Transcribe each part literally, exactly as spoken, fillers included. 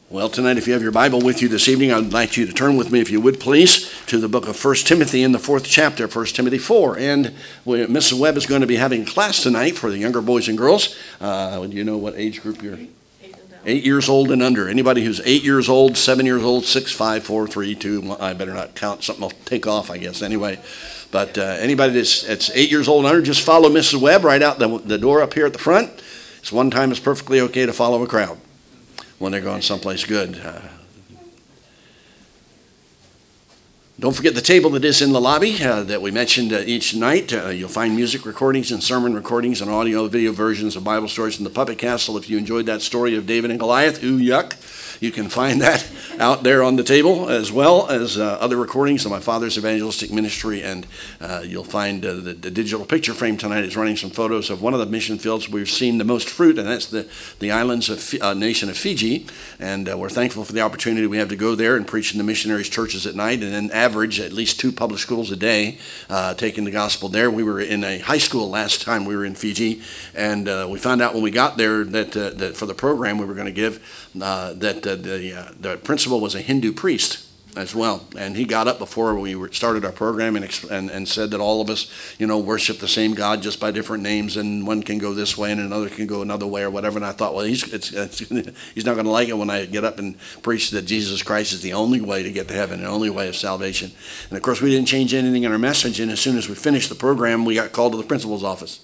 Well, tonight, if you have your Bible with you this evening, I'd like you to turn with me, if you would, please, to the book of First Timothy in the fourth chapter, First Timothy four. And we, Missus Webb is going to be having class tonight for the younger boys and girls. Uh, do you know what age group you're? Eight, eight years old and under. Anybody who's eight years old, seven years old, six, five, four, three, two. One, I better not count. Something will take off, I guess, anyway. But uh, anybody that's, that's eight years old and under, just follow Missus Webb right out the, the door up here at the front. It's one time it's perfectly okay to follow a crowd when they're going someplace good. Uh, don't forget the table that is in the lobby uh, that we mentioned uh, each night. Uh, you'll find music recordings and sermon recordings and audio video versions of Bible stories from the Puppet Castle. If you enjoyed that story of David and Goliath, ooh, yuck, you can find that out there on the table, as well as uh, other recordings of my father's evangelistic ministry. And uh, you'll find uh, the, the digital picture frame tonight is running some photos of one of the mission fields we've seen the most fruit, and that's the, the islands of uh, nation of Fiji. And uh, we're thankful for the opportunity we have to go there and preach in the missionaries' churches at night, and then average at least two public schools a day, uh, taking the gospel there. We were in a high school last time we were in Fiji, and uh, we found out when we got there that, uh, that for the program we were going to give, uh, that uh, the, uh, the principal was a Hindu priest as well, and he got up before we were, started our program and, and and said that all of us, you know, worship the same God just by different names, and one can go this way and another can go another way or whatever. And I thought, well, he's it's, it's, he's not going to like it when I get up and preach that Jesus Christ is the only way to get to heaven, the only way of salvation. And of course, we didn't change anything in our message, and as soon as we finished the program, we got called to the principal's office.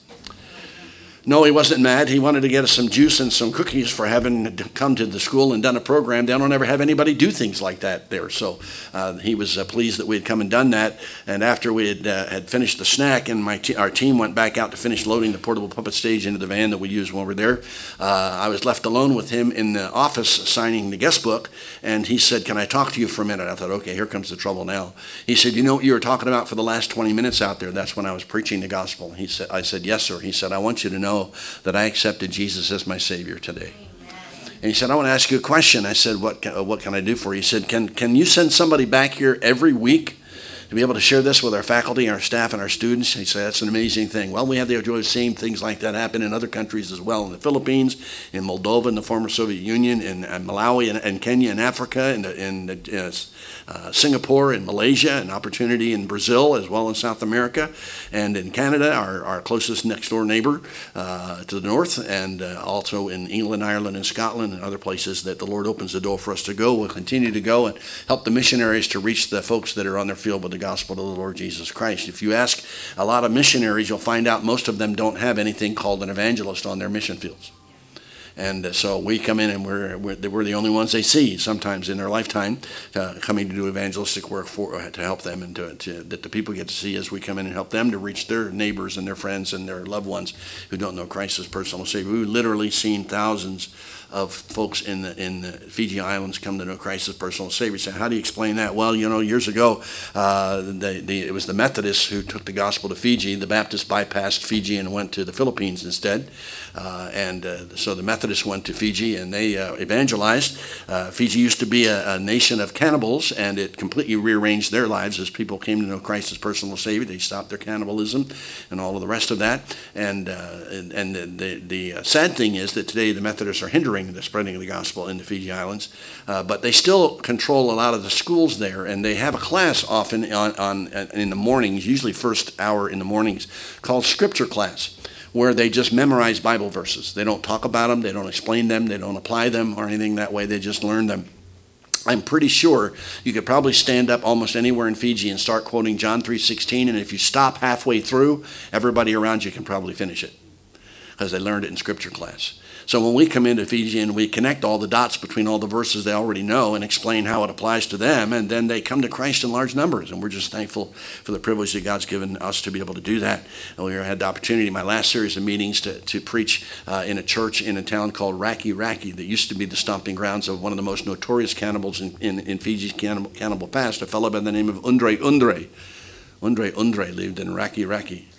No, he wasn't mad. He wanted to get us some juice and some cookies for having come to the school and done a program. They don't ever have anybody do things like that there. So uh, he was uh, pleased that we had come and done that. And after we had, uh, had finished the snack and my te- our team went back out to finish loading the portable puppet stage into the van that we used when we were there, uh, I was left alone with him in the office signing the guest book. And he said, "Can I talk to you for a minute?" I thought, okay, here comes the trouble now. He said, "You know what you were talking about for the last twenty minutes out there? That's when I was preaching the gospel." He said, I said, "Yes, sir." He said, "I want you to know that I accepted Jesus as my Savior today." And he said, "I want to ask you a question." I said, what can, what can I do for you? He said, can, can you send somebody back here every week to be able to share this with our faculty, our staff, and our students?" He said, "That's an amazing thing." Well, we have the joy of seeing things like that happen in other countries as well, in the Philippines, in Moldova, in the former Soviet Union, in, in Malawi, and, and Kenya, and Africa, in, in uh, uh, Singapore, and Malaysia, an opportunity in Brazil, as well as South America, and in Canada, our, our closest next-door neighbor uh, to the north, and uh, also in England, Ireland, and Scotland, and other places that the Lord opens the door for us to go. We'll continue to go and help the missionaries to reach the folks that are on their field with the gospel of the Lord Jesus Christ. If you ask a lot of missionaries, you'll find out most of them don't have anything called an evangelist on their mission fields. And uh, so we come in and we're, we're we're the only ones they see sometimes in their lifetime, uh, coming to do evangelistic work for uh, to help them, and to, to that the people get to see as we come in and help them to reach their neighbors and their friends and their loved ones who don't know Christ as personal Savior. We've literally seen thousands of folks in the in the Fiji Islands come to know Christ as personal Savior. So how do you explain that? Well, you know, years ago, uh, the, the, it was the Methodists who took the gospel to Fiji. The Baptists bypassed Fiji and went to the Philippines instead. Uh, and uh, so the Methodists went to Fiji and they uh, evangelized. Uh, Fiji used to be a, a nation of cannibals, and it completely rearranged their lives as people came to know Christ as personal Savior. They stopped their cannibalism and all of the rest of that. And uh, and, and the, the, the sad thing is that today the Methodists are hindering the spreading of the gospel in the Fiji Islands, uh, but they still control a lot of the schools there, and they have a class often on, on in the mornings, usually first hour in the mornings, called Scripture class, where they just memorize Bible verses. They don't talk about them, they don't explain them, they don't apply them or anything that way, they just learn them. I'm pretty sure you could probably stand up almost anywhere in Fiji and start quoting John three sixteen, and if you stop halfway through, everybody around you can probably finish it, because they learned it in Scripture class. So when we come into Fiji and we connect all the dots between all the verses they already know and explain how it applies to them, and then they come to Christ in large numbers. And we're just thankful for the privilege that God's given us to be able to do that. And we had the opportunity in my last series of meetings to, to preach uh, in a church in a town called Raki Raki that used to be the stomping grounds of one of the most notorious cannibals in, in, in Fiji's cannibal, cannibal past, a fellow by the name of Undre Undre. Undre Undre lived in Raki Raki.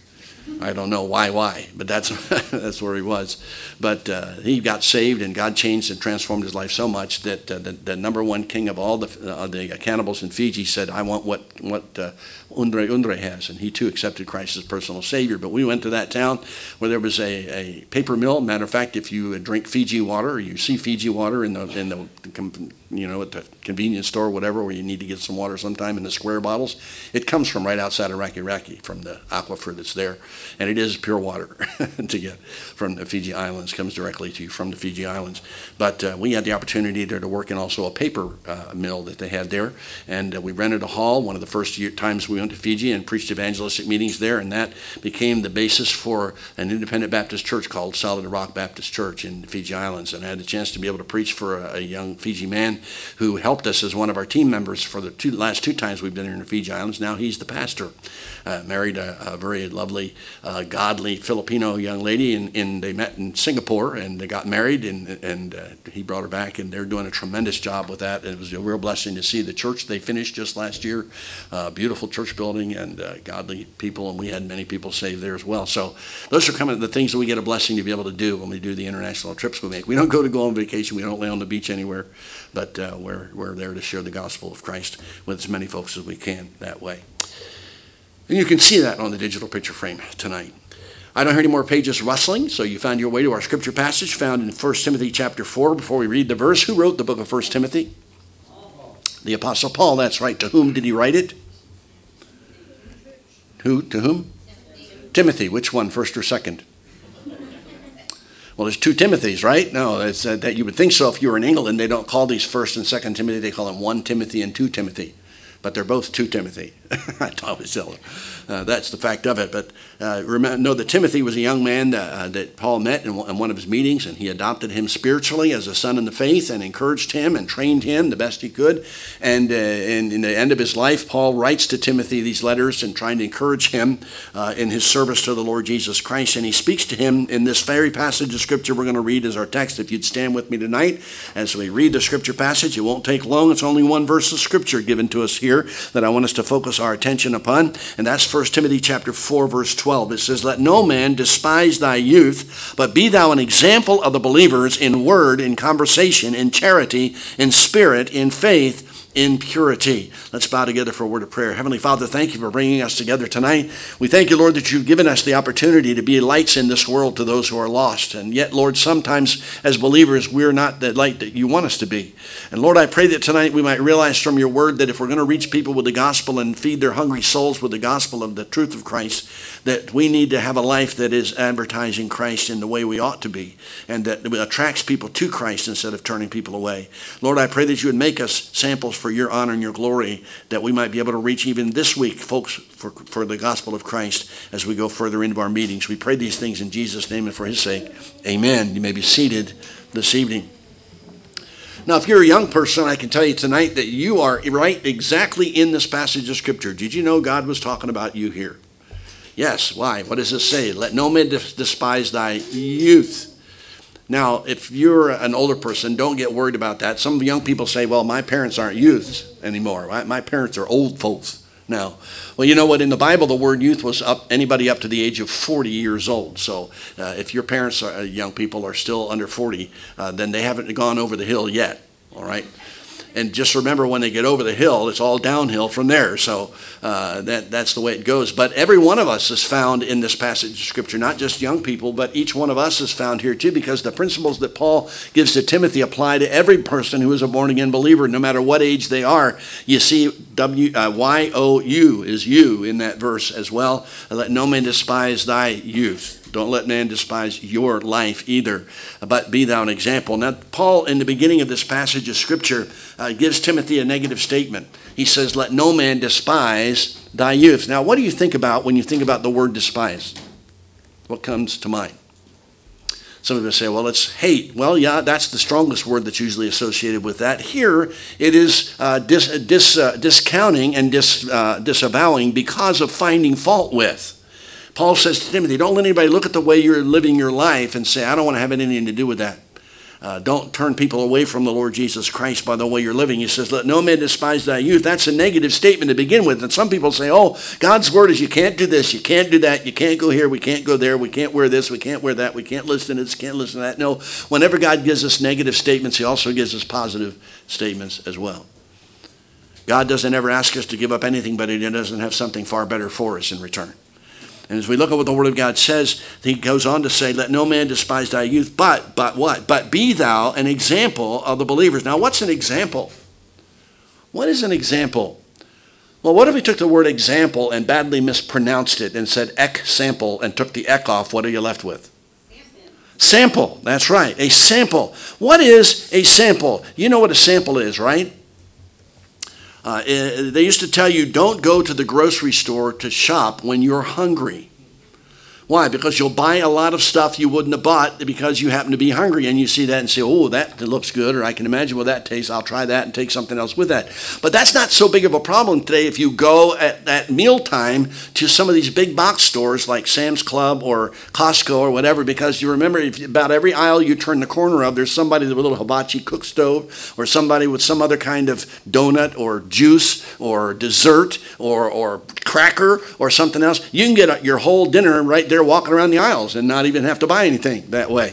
I don't know why, why, but that's that's where he was. But uh, he got saved, and God changed and transformed his life so much that uh, the, the number one king of all the uh, the cannibals in Fiji said, "I want what what uh, Undre Undre has," and he too accepted Christ as personal Savior. But we went to that town where there was a, a paper mill. Matter of fact, if you drink Fiji water, or you see Fiji water in the in the you know at the convenience store, or whatever, where you need to get some water sometime in the square bottles, it comes from right outside of Raki Raki, from the aquifer that's there. And it is pure water to get from the Fiji Islands, comes directly to you from the Fiji Islands. But uh, we had the opportunity there to work in also a paper uh, mill that they had there. And uh, we rented a hall one of the first year, times we went to Fiji and preached evangelistic meetings there. And that became the basis for an independent Baptist church called Solid Rock Baptist Church in the Fiji Islands. And I had the chance to be able to preach for a, a young Fiji man who helped us as one of our team members for the two, last two times we've been here in the Fiji Islands. Now he's the pastor. Uh, married a, a very lovely, uh, godly Filipino young lady, and, and they met in Singapore, and they got married, and, and uh, he brought her back, and they're doing a tremendous job with that. And it was a real blessing to see the church they finished just last year, uh, beautiful church building and uh, godly people, and we had many people saved there as well. So those are kind of the things that we get a blessing to be able to do when we do the international trips we make. We don't go to go on vacation, we don't lay on the beach anywhere, but uh, we're, we're there to share the gospel of Christ with as many folks as we can that way. And you can see that on the digital picture frame tonight. I don't hear any more pages rustling, so you found your way to our scripture passage found in First Timothy chapter four. Before we read the verse, who wrote the book of First Timothy? The Apostle Paul, that's right. To whom did he write it? Who? To whom? Timothy. Timothy. Which one, first or second? Well, there's two Timothys, right? No, it's, uh, that you would think so if you were in England. They don't call these First and Second Timothy. They call them one Timothy and two Timothy. But they're both two Timothy. I always tell them. Uh, that's the fact of it. But uh, remember, know that Timothy was a young man that, uh, that Paul met in, in one of his meetings, and he adopted him spiritually as a son in the faith and encouraged him and trained him the best he could. And, uh, and in the end of his life, Paul writes to Timothy these letters and trying to encourage him uh, in his service to the Lord Jesus Christ. And he speaks to him in this very passage of Scripture we're going to read as our text. If you'd stand with me tonight as we read the Scripture passage, it won't take long. It's only one verse of Scripture given to us here that I want us to focus our attention upon, and that's First Timothy chapter four, verse twelve. It says, "Let no man despise thy youth, but be thou an example of the believers in word, in conversation, in charity, in spirit, in faith, in purity." Let's bow together for a word of prayer. Heavenly Father, thank you for bringing us together tonight. We thank you, Lord, that you've given us the opportunity to be lights in this world to those who are lost. And yet, Lord, sometimes as believers, we're not the light that you want us to be. And Lord, I pray that tonight we might realize from your word that if we're going to reach people with the gospel and feed their hungry souls with the gospel of the truth of Christ, that we need to have a life that is advertising Christ in the way we ought to be, and that attracts people to Christ instead of turning people away. Lord, I pray that you would make us samples for your honor and your glory, that we might be able to reach even this week, folks, for, for the gospel of Christ as we go further into our meetings. We pray these things in Jesus' name and for his sake. Amen. You may be seated this evening. Now, if you're a young person, I can tell you tonight that you are right exactly in this passage of Scripture. Did you know God was talking about you here? Yes. Why? What does it say? Let no man despise thy youth. Now, if you're an older person, don't get worried about that. Some young people say, well, my parents aren't youths anymore. Right? My parents are old folks now. Well, you know what? In the Bible, the word youth was up anybody up to the age of forty years old. So uh, if your parents, are, young people, are still under forty, uh, then they haven't gone over the hill yet. All right? And just remember, when they get over the hill, it's all downhill from there. So uh, that that's the way it goes. But every one of us is found in this passage of Scripture, not just young people, but each one of us is found here too, because the principles that Paul gives to Timothy apply to every person who is a born-again believer, no matter what age they are. You see, W, uh, Y O U is you in that verse as well. Let no man despise thy youth. Don't let man despise your life either, but be thou an example. Now, Paul, in the beginning of this passage of Scripture, uh, gives Timothy a negative statement. He says, let no man despise thy youth. Now, what do you think about when you think about the word despise? What comes to mind? Some of us say, well, it's hate. Well, yeah, that's the strongest word that's usually associated with that. Here, it is uh, dis, dis, uh, discounting and dis, uh, disavowing because of finding fault with. Paul says to Timothy, don't let anybody look at the way you're living your life and say, I don't want to have anything to do with that. Uh, don't turn people away from the Lord Jesus Christ by the way you're living. He says, let no man despise thy youth. That's a negative statement to begin with. And some people say, oh, God's word is you can't do this, you can't do that, you can't go here, we can't go there, we can't wear this, we can't wear that, we can't listen to this, can't listen to that. No, whenever God gives us negative statements, he also gives us positive statements as well. God doesn't ever ask us to give up anything, but he doesn't have something far better for us in return. And as we look at what the Word of God says, he goes on to say, let no man despise thy youth, but, but what? But be thou an example of the believers. Now, what's an example? What is an example? Well, what if we took the word example and badly mispronounced it and said ek-sample and took the ek off? What are you left with? Sample. Sample, that's right, a sample. What is a sample? You know what a sample is, right? Uh, they used to tell you, don't go to the grocery store to shop when you're hungry. Why? Because you'll buy a lot of stuff you wouldn't have bought because you happen to be hungry, and you see that and say, oh, that looks good, or I can imagine what that tastes. I'll try that and take something else with that. But that's not so big of a problem today if you go at, at mealtime to some of these big box stores like Sam's Club or Costco or whatever, because you remember if about every aisle you turn the corner of, there's somebody with a little hibachi cook stove or somebody with some other kind of donut or juice or dessert or, or cracker or something else. You can get your whole dinner right there walking around the aisles and not even have to buy anything that way.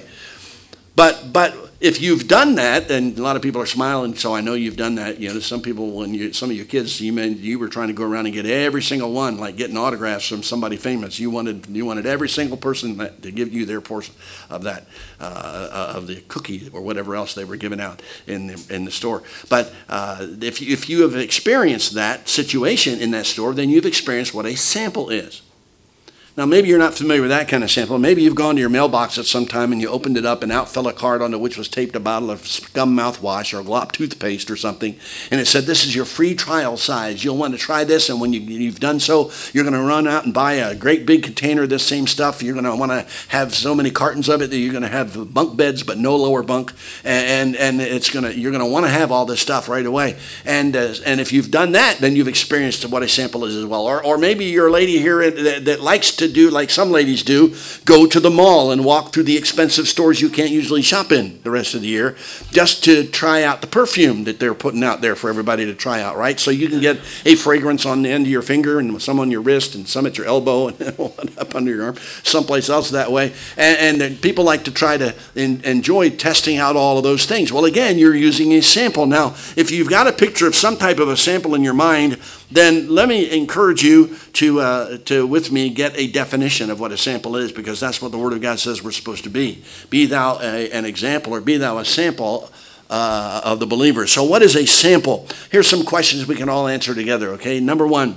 But but if you've done that, and a lot of people are smiling, so I know you've done that. You know, some people, when you, some of your kids, you mean you were trying to go around and get every single one, like getting autographs from somebody famous. You wanted you wanted every single person that, to give you their portion of that, uh, of the cookie or whatever else they were giving out in the, in the store. But uh, if you, if you have experienced that situation in that store, then you've experienced what a sample is. Now, maybe you're not familiar with that kind of sample. Maybe you've gone to your mailbox at some time and you opened it up and out fell a card onto which was taped a bottle of Scum mouthwash or Glop toothpaste or something. And it said, this is your free trial size. You'll want to try this. And when you, you've done so, you're going to run out and buy a great big container of this same stuff. You're going to want to have so many cartons of it that you're going to have bunk beds but no lower bunk. And, and, and it's gonna, you're going to want to have all this stuff right away. And, uh, and if you've done that, then you've experienced what a sample is as well. Or, or maybe you're a lady here that, that likes to to do like some ladies do, go to the mall and walk through the expensive stores you can't usually shop in the rest of the year just to try out the perfume that they're putting out there for everybody to try out, right? So you can get a fragrance on the end of your finger and some on your wrist and some at your elbow and one up under your arm, someplace else that way. And, and people like to try to in, enjoy testing out all of those things. Well, again, you're using a sample. Now, if you've got a picture of some type of a sample in your mind, then let me encourage you to, uh, to with me, get a definition of what a sample is, because that's what the Word of God says we're supposed to be. Be thou a, an example, or be thou a sample uh, of the believer. So what is a sample? Here's some questions we can all answer together, okay? Number one,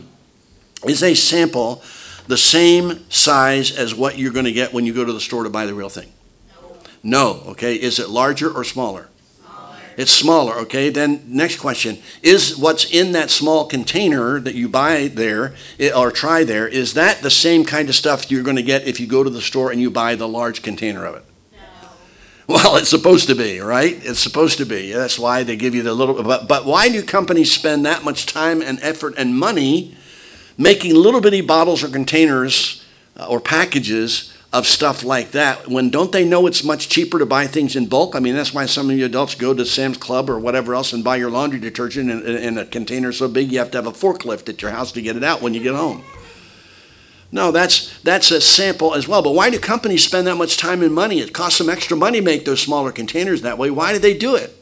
is a sample the same size as what you're going to get when you go to the store to buy the real thing? No. No, okay? Is it larger or smaller? It's smaller, okay? Then next question, is what's in that small container that you buy there or try there, is that the same kind of stuff you're going to get if you go to the store and you buy the large container of it? No. Well, it's supposed to be, right? It's supposed to be. That's why they give you the little, but, but why do companies spend that much time and effort and money making little bitty bottles or containers uh, or packages of stuff like that, when don't they know it's much cheaper to buy things in bulk? I mean, that's why some of you adults go to Sam's Club or whatever else and buy your laundry detergent in, in a container so big you have to have a forklift at your house to get it out when you get home. No, that's that's a sample as well. But why do companies spend that much time and money? It costs them extra money to make those smaller containers that way. Why do they do it?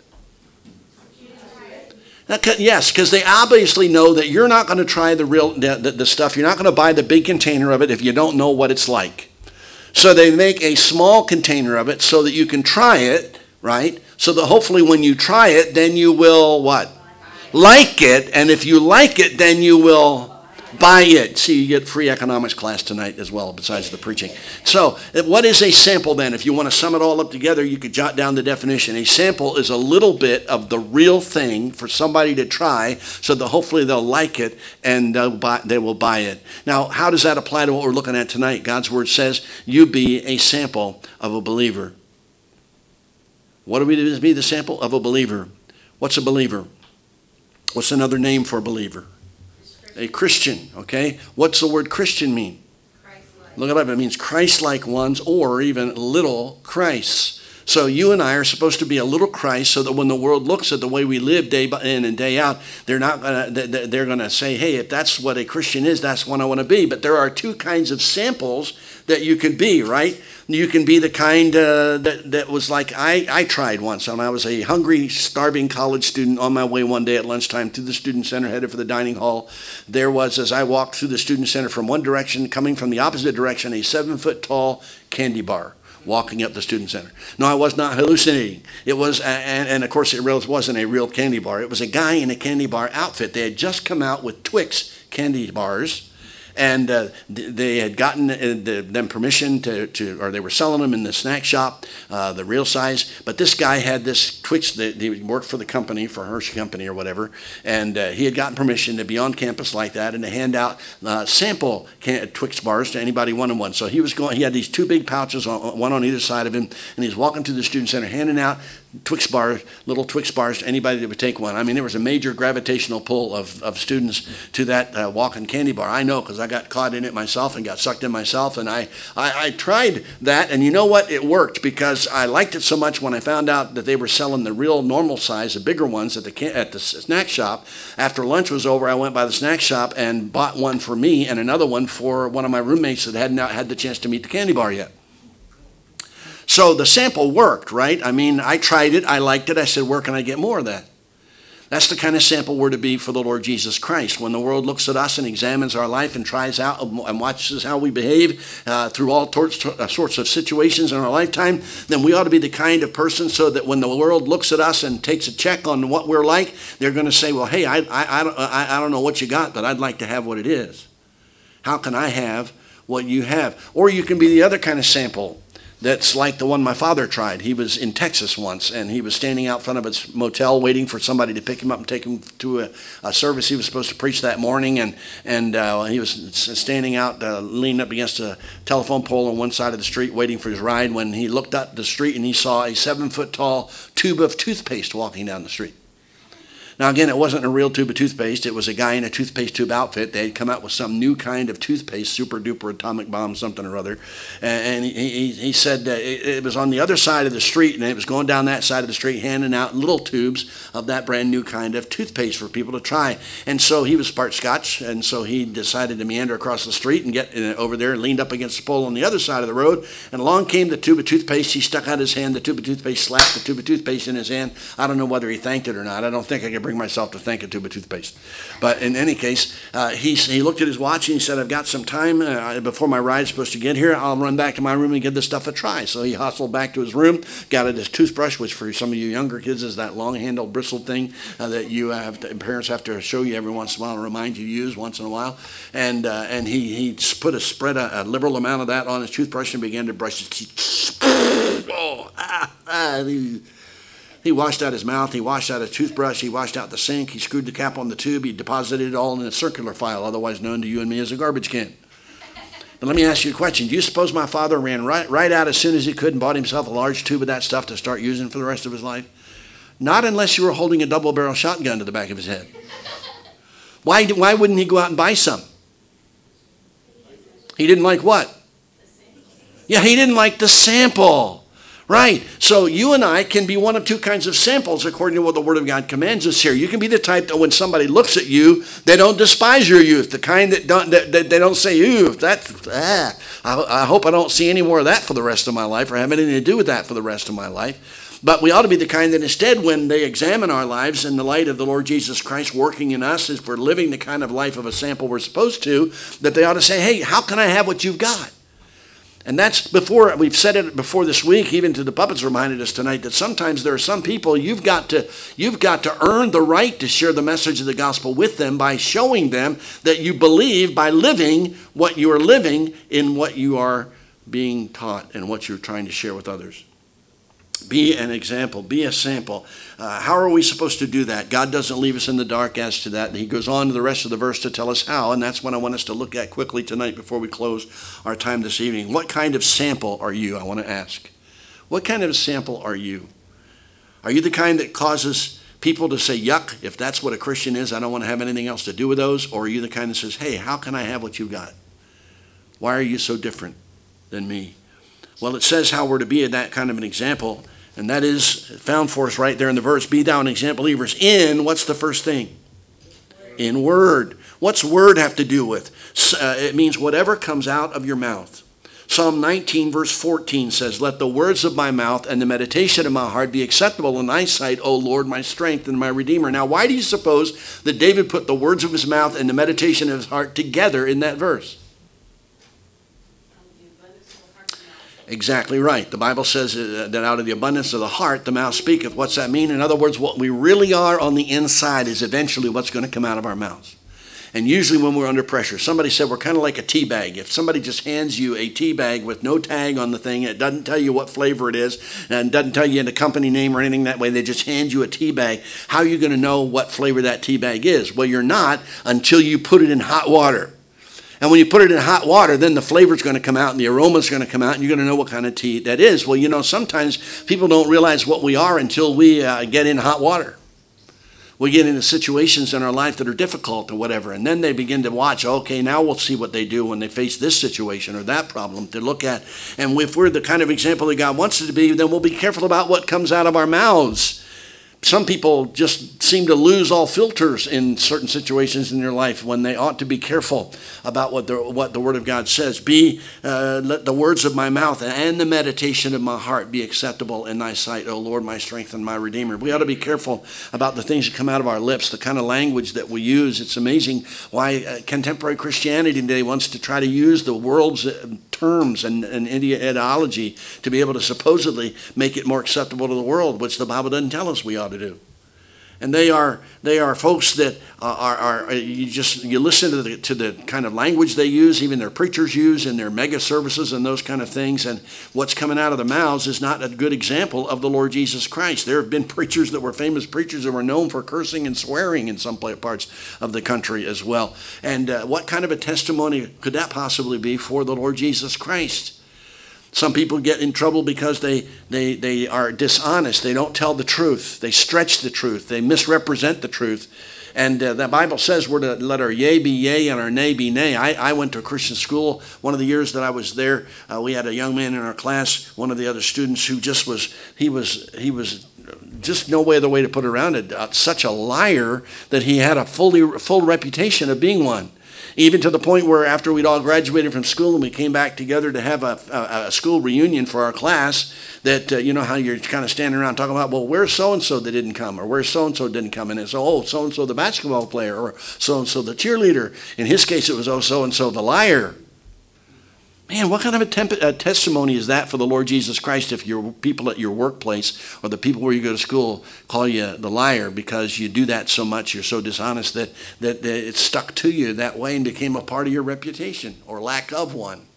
That, yes, because they obviously know that you're not going to try the real the, the, the stuff. You're not going to buy the big container of it if you don't know what it's like. So they make a small container of it so that you can try it, right? So that hopefully when you try it, then you will what? Like it. And if you like it, then you will buy it. See, you get free economics class tonight as well, besides the preaching. So what is a sample then? If you want to sum it all up together, you could jot down the definition. A sample is a little bit of the real thing for somebody to try so that hopefully they'll like it and they'll buy, they will buy it. Now, how does that apply to what we're looking at tonight? God's word says, you be a sample of a believer. What do we do to be the sample of a believer? What's a believer? What's another name for a believer? A Christian, okay? What's the word Christian mean? Christ-like. Look it up. It means Christ-like ones, or even little Christs. So you and I are supposed to be a little Christ, so that when the world looks at the way we live day in and day out, they're not gonna they're gonna say, hey, if that's what a Christian is, that's what I want to be. But there are two kinds of samples that you can be, right? You can be the kind uh, that that was like I I tried once, and I was a hungry, starving college student on my way one day at lunchtime to the student center, headed for the dining hall. There was, as I walked through the student center from one direction, coming from the opposite direction, a seven foot tall candy bar walking up the student center. No, I was not hallucinating. It was, and, and of course it wasn't a real candy bar. It was a guy in a candy bar outfit. They had just come out with Twix candy bars, and uh, they had gotten uh, the, them permission to, to, or they were selling them in the snack shop, uh, the real size. But this guy had this Twix, that he worked for the company, for Hershey Company or whatever, and uh, he had gotten permission to be on campus like that and to hand out uh, sample can- Twix bars to anybody wanting one. So he was going. He had these two big pouches, on, one on either side of him, and he's walking through the student center handing out Twix bars, little Twix bars to anybody that would take one. I mean, there was a major gravitational pull of, of students to that uh, walking candy bar. I know, because I got caught in it myself and got sucked in myself, and I, I, I tried that, and you know what? It worked, because I liked it so much when I found out that they were selling the real normal size, the bigger ones at the can- at the snack shop. After lunch was over, I went by the snack shop and bought one for me and another one for one of my roommates that hadn't had the chance to meet the candy bar yet. So the sample worked, right? I mean, I tried it. I liked it. I said, where can I get more of that? That's the kind of sample we're to be for the Lord Jesus Christ. When the world looks at us and examines our life and tries out and watches how we behave uh, through all sorts of situations in our lifetime, then we ought to be the kind of person so that when the world looks at us and takes a check on what we're like, they're going to say, well, hey, I, I, I, don't, I, I don't know what you got, but I'd like to have what it is. How can I have what you have? Or you can be the other kind of sample. That's like the one my father tried. He was in Texas once, and he was standing out front of his motel waiting for somebody to pick him up and take him to a, a service he was supposed to preach that morning. And and uh, he was standing out, uh, leaning up against a telephone pole on one side of the street waiting for his ride, when he looked up the street and he saw a seven-foot-tall tube of toothpaste walking down the street. Now, again, it wasn't a real tube of toothpaste. It was a guy in a toothpaste tube outfit. They had come out with some new kind of toothpaste, super duper atomic bomb, something or other. And he, he, he said that it, it was on the other side of the street, and it was going down that side of the street, handing out little tubes of that brand new kind of toothpaste for people to try. And so he was part Scotch, and so he decided to meander across the street and get over there and leaned up against the pole on the other side of the road. And along came the tube of toothpaste. He stuck out his hand, the tube of toothpaste, slapped the tube of toothpaste in his hand. I don't know whether he thanked it or not. I don't think I could bring myself to thank a tube of toothpaste. But in any case, uh, he, he looked at his watch and he said, I've got some time uh, before my ride's supposed to get here. I'll run back to my room and give this stuff a try. So he hustled back to his room, got out his toothbrush, which for some of you younger kids is that long-handled bristled thing uh, that you have to, parents have to show you every once in a while and remind you to use once in a while. And uh, and he, he put a spread a, a liberal amount of that on his toothbrush and began to brush his teeth. Oh, ah, ah, he, He washed out his mouth, he washed out his toothbrush, he washed out the sink, he screwed the cap on the tube, he deposited it all in a circular file, otherwise known to you and me as a garbage can. But let me ask you a question. Do you suppose my father ran right, right out as soon as he could and bought himself a large tube of that stuff to start using for the rest of his life? Not unless you were holding a double-barrel shotgun to the back of his head. Why, why wouldn't he go out and buy some? He didn't like what? Yeah, he didn't like the sample. Right. So you and I can be one of two kinds of samples according to what the Word of God commands us here. You can be the type that when somebody looks at you, they don't despise your youth. The kind that don't that, that they don't say, "Ooh, that's ah." I, I hope I don't see any more of that for the rest of my life, or have anything to do with that for the rest of my life. But we ought to be the kind that instead, when they examine our lives in the light of the Lord Jesus Christ working in us, as we're living the kind of life of a sample we're supposed to, that they ought to say, "Hey, how can I have what you've got?" And that's before, we've said it before this week, even to the puppets reminded us tonight, that sometimes there are some people you've got to you've got to earn the right to share the message of the gospel with them by showing them that you believe, by living what you are living in what you are being taught and what you're trying to share with others. Be an example. Be a sample. Uh, how are we supposed to do that? God doesn't leave us in the dark as to that. He goes on to the rest of the verse to tell us how, and that's what I want us to look at quickly tonight before we close our time this evening. What kind of sample are you, I want to ask? What kind of sample are you? Are you the kind that causes people to say, yuck, if that's what a Christian is, I don't want to have anything else to do with those? Or are you the kind that says, hey, how can I have what you got? Why are you so different than me? Well, it says how we're to be that kind of an example And that is found for us right there in the verse. Be thou an example believers in, what's the first thing? In word. What's word have to do with? Uh, it means whatever comes out of your mouth. Psalm nineteen verse fourteen says, let the words of my mouth and the meditation of my heart be acceptable in thy sight, O Lord, my strength and my redeemer. Now, why do you suppose that David put the words of his mouth and the meditation of his heart together in that verse? Exactly right. The Bible says that out of the abundance of the heart, the mouth speaketh. What's that mean? In other words, what we really are on the inside is eventually what's going to come out of our mouths. And usually when we're under pressure, somebody said we're kind of like a tea bag. If somebody just hands you a tea bag with no tag on the thing, it doesn't tell you what flavor it is, and doesn't tell you the company name or anything that way, they just hand you a tea bag, how are you going to know what flavor that tea bag is? Well, you're not until you put it in hot water. And when you put it in hot water, then the flavor's going to come out and the aroma's going to come out and you're going to know what kind of tea that is. Well, you know, sometimes people don't realize what we are until we uh, get in hot water. We get into situations in our life that are difficult or whatever, and then they begin to watch, okay, now we'll see what they do when they face this situation or that problem to look at. And if we're the kind of example that God wants us to be, then we'll be careful about what comes out of our mouths. Some people just seem to lose all filters in certain situations in their life when they ought to be careful about what the, what the Word of God says. Be, uh, let the words of my mouth and the meditation of my heart be acceptable in thy sight, O Lord, my strength and my redeemer. We ought to be careful about the things that come out of our lips, the kind of language that we use. It's amazing why uh, contemporary Christianity today wants to try to use the world's terms and, and ideology to be able to supposedly make it more acceptable to the world, which the Bible doesn't tell us we ought to do. And they are they are folks that are, are, are you just you listen to the to the kind of language they use, even their preachers use in their mega services and those kind of things, and what's coming out of their mouths is not a good example of the Lord Jesus Christ. There have been preachers that were famous preachers that were known for cursing and swearing in some parts of the country as well. And uh, what kind of a testimony could that possibly be for the Lord Jesus Christ? Some people get in trouble because they, they, they are dishonest. They don't tell the truth. They stretch the truth. They misrepresent the truth. And uh, the Bible says we're to let our yea be yea and our nay be nay. I, I went to a Christian school. One of the years that I was there, uh, we had a young man in our class, one of the other students who just was, he was, he was just no way other way to put it around it, uh, such a liar that he had a fully full reputation of being one. Even to the point where after we'd all graduated from school and we came back together to have a, a, a school reunion for our class, that, uh, you know how you're kind of standing around talking about, well, where's so-and-so that didn't come? Or where's so-and-so didn't come? And it's, oh, so-and-so the basketball player, or so-and-so the cheerleader. In his case, it was, oh, so-and-so the liar. Man, what kind of a, temp- a testimony is that for the Lord Jesus Christ if your people at your workplace or the people where you go to school call you the liar because you do that so much, you're so dishonest that, that, that it stuck to you that way and became a part of your reputation or lack of one.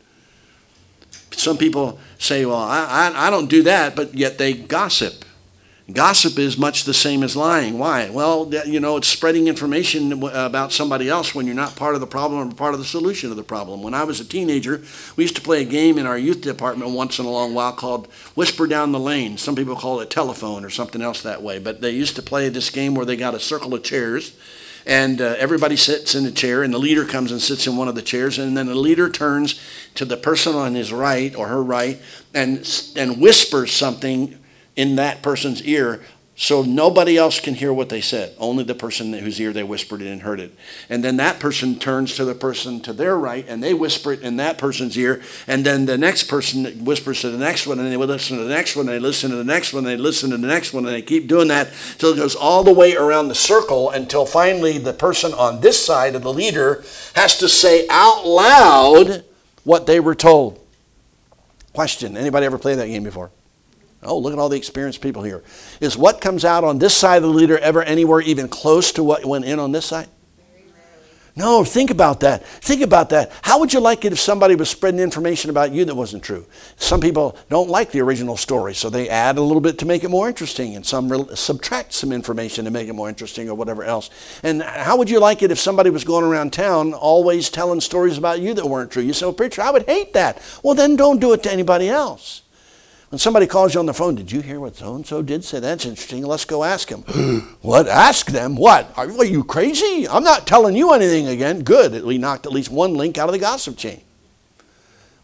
Some people say, well, I, I, I don't do that, but yet they gossip. Gossip is much the same as lying. Why? Well, you know, it's spreading information about somebody else when you're not part of the problem or part of the solution of the problem. When I was a teenager, we used to play a game in our youth department once in a long while called Whisper Down the Lane. Some people call it telephone or something else that way. But they used to play this game where they got a circle of chairs, and uh, everybody sits in a chair, and the leader comes and sits in one of the chairs, and then the leader turns to the person on his right or her right and and whispers something in that person's ear so nobody else can hear what they said. Only the person whose ear they whispered it and heard it. And then that person turns to the person to their right and they whisper it in that person's ear. And then the next person whispers to the next one and they would listen to the next one. And they listen to the next one. And they listen to the next one. And they keep doing that until it goes all the way around the circle until finally the person on this side of the leader has to say out loud what they were told. Question, anybody ever played that game before? Oh, look at all the experienced people here. Is what comes out on this side of the leader ever anywhere even close to what went in on this side? No, think about that. Think about that. How would you like it if somebody was spreading information about you that wasn't true? Some people don't like the original story, so they add a little bit to make it more interesting, and some re- subtract some information to make it more interesting or whatever else. And how would you like it if somebody was going around town always telling stories about you that weren't true? You say, well, preacher, I would hate that. Well, then don't do it to anybody else. When somebody calls you on the phone, did you hear what so-and-so did say? That's interesting. Let's go ask him. What? Ask them? What? Are, are you crazy? I'm not telling you anything again. Good. We knocked at least one link out of the gossip chain.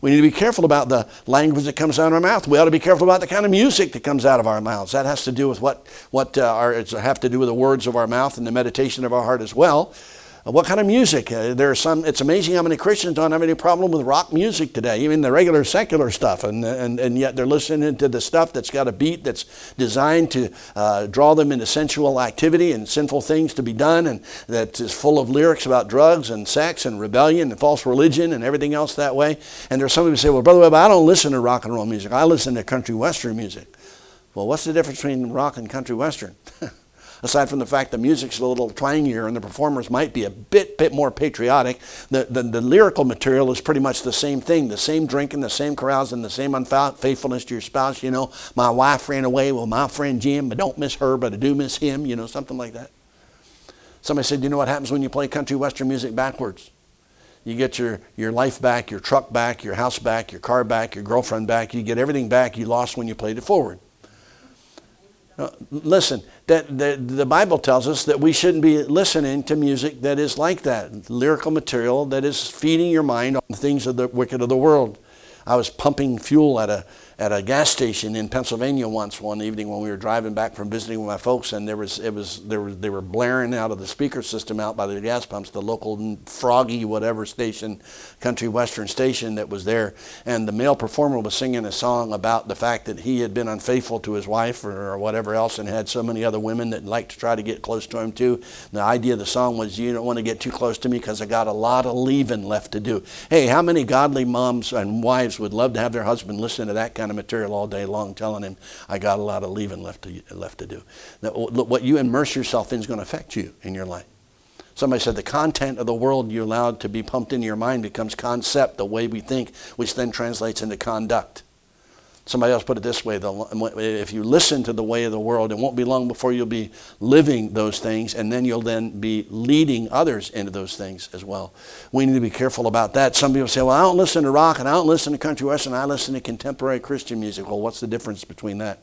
We need to be careful about the language that comes out of our mouth. We ought to be careful about the kind of music that comes out of our mouths. That has to do with what, what uh, our, it's have to do with the words of our mouth and the meditation of our heart as well. Uh, what kind of music? Uh, there are some. It's amazing how many Christians don't have any problem with rock music today, even the regular secular stuff, and and, and yet they're listening to the stuff that's got a beat that's designed to uh, draw them into sensual activity and sinful things to be done, and that is full of lyrics about drugs and sex and rebellion and false religion and everything else that way. And there's some people who say, well, Brother Webb, I don't listen to rock and roll music. I listen to country western music. Well, what's the difference between rock and country western? Aside from the fact the music's a little twangier and the performers might be a bit bit more patriotic, the, the, the lyrical material is pretty much the same thing, the same drinking, the same carousing, the same unfaithfulness to your spouse. You know, my wife ran away with my friend Jim, but don't miss her, but I do miss him, you know, something like that. Somebody said, you know what happens when you play country western music backwards? You get your, your life back, your truck back, your house back, your car back, your girlfriend back. You get everything back you lost when you played it forward. Uh, listen, that the, the Bible tells us that we shouldn't be listening to music that is like that, lyrical material that is feeding your mind on the things of the wicked of the world. I was pumping fuel at a at a gas station in Pennsylvania once one evening when we were driving back from visiting with my folks, and there was it was there was they were blaring out of the speaker system out by the gas pumps, the local Froggy whatever station, country western station that was there, and the male performer was singing a song about the fact that he had been unfaithful to his wife or, or whatever else, and had so many other women that liked to try to get close to him too. The idea of the song was, you don't want to get too close to me because I got a lot of leaving left to do. Hey, how many godly moms and wives would love to have their husband listen to that kind of material all day long, telling him, I got a lot of leaving left to left to do. That, what you immerse yourself in is going to affect you in your life. Somebody said the content of the world you allowed to be pumped into your mind becomes concept, the way we think, which then translates into conduct. Somebody else put it this way, the, if you listen to the way of the world, it won't be long before you'll be living those things, and then you'll then be leading others into those things as well. We need to be careful about that. Some people say, well, I don't listen to rock, and I don't listen to country western, I listen to contemporary Christian music. Well, what's the difference between that?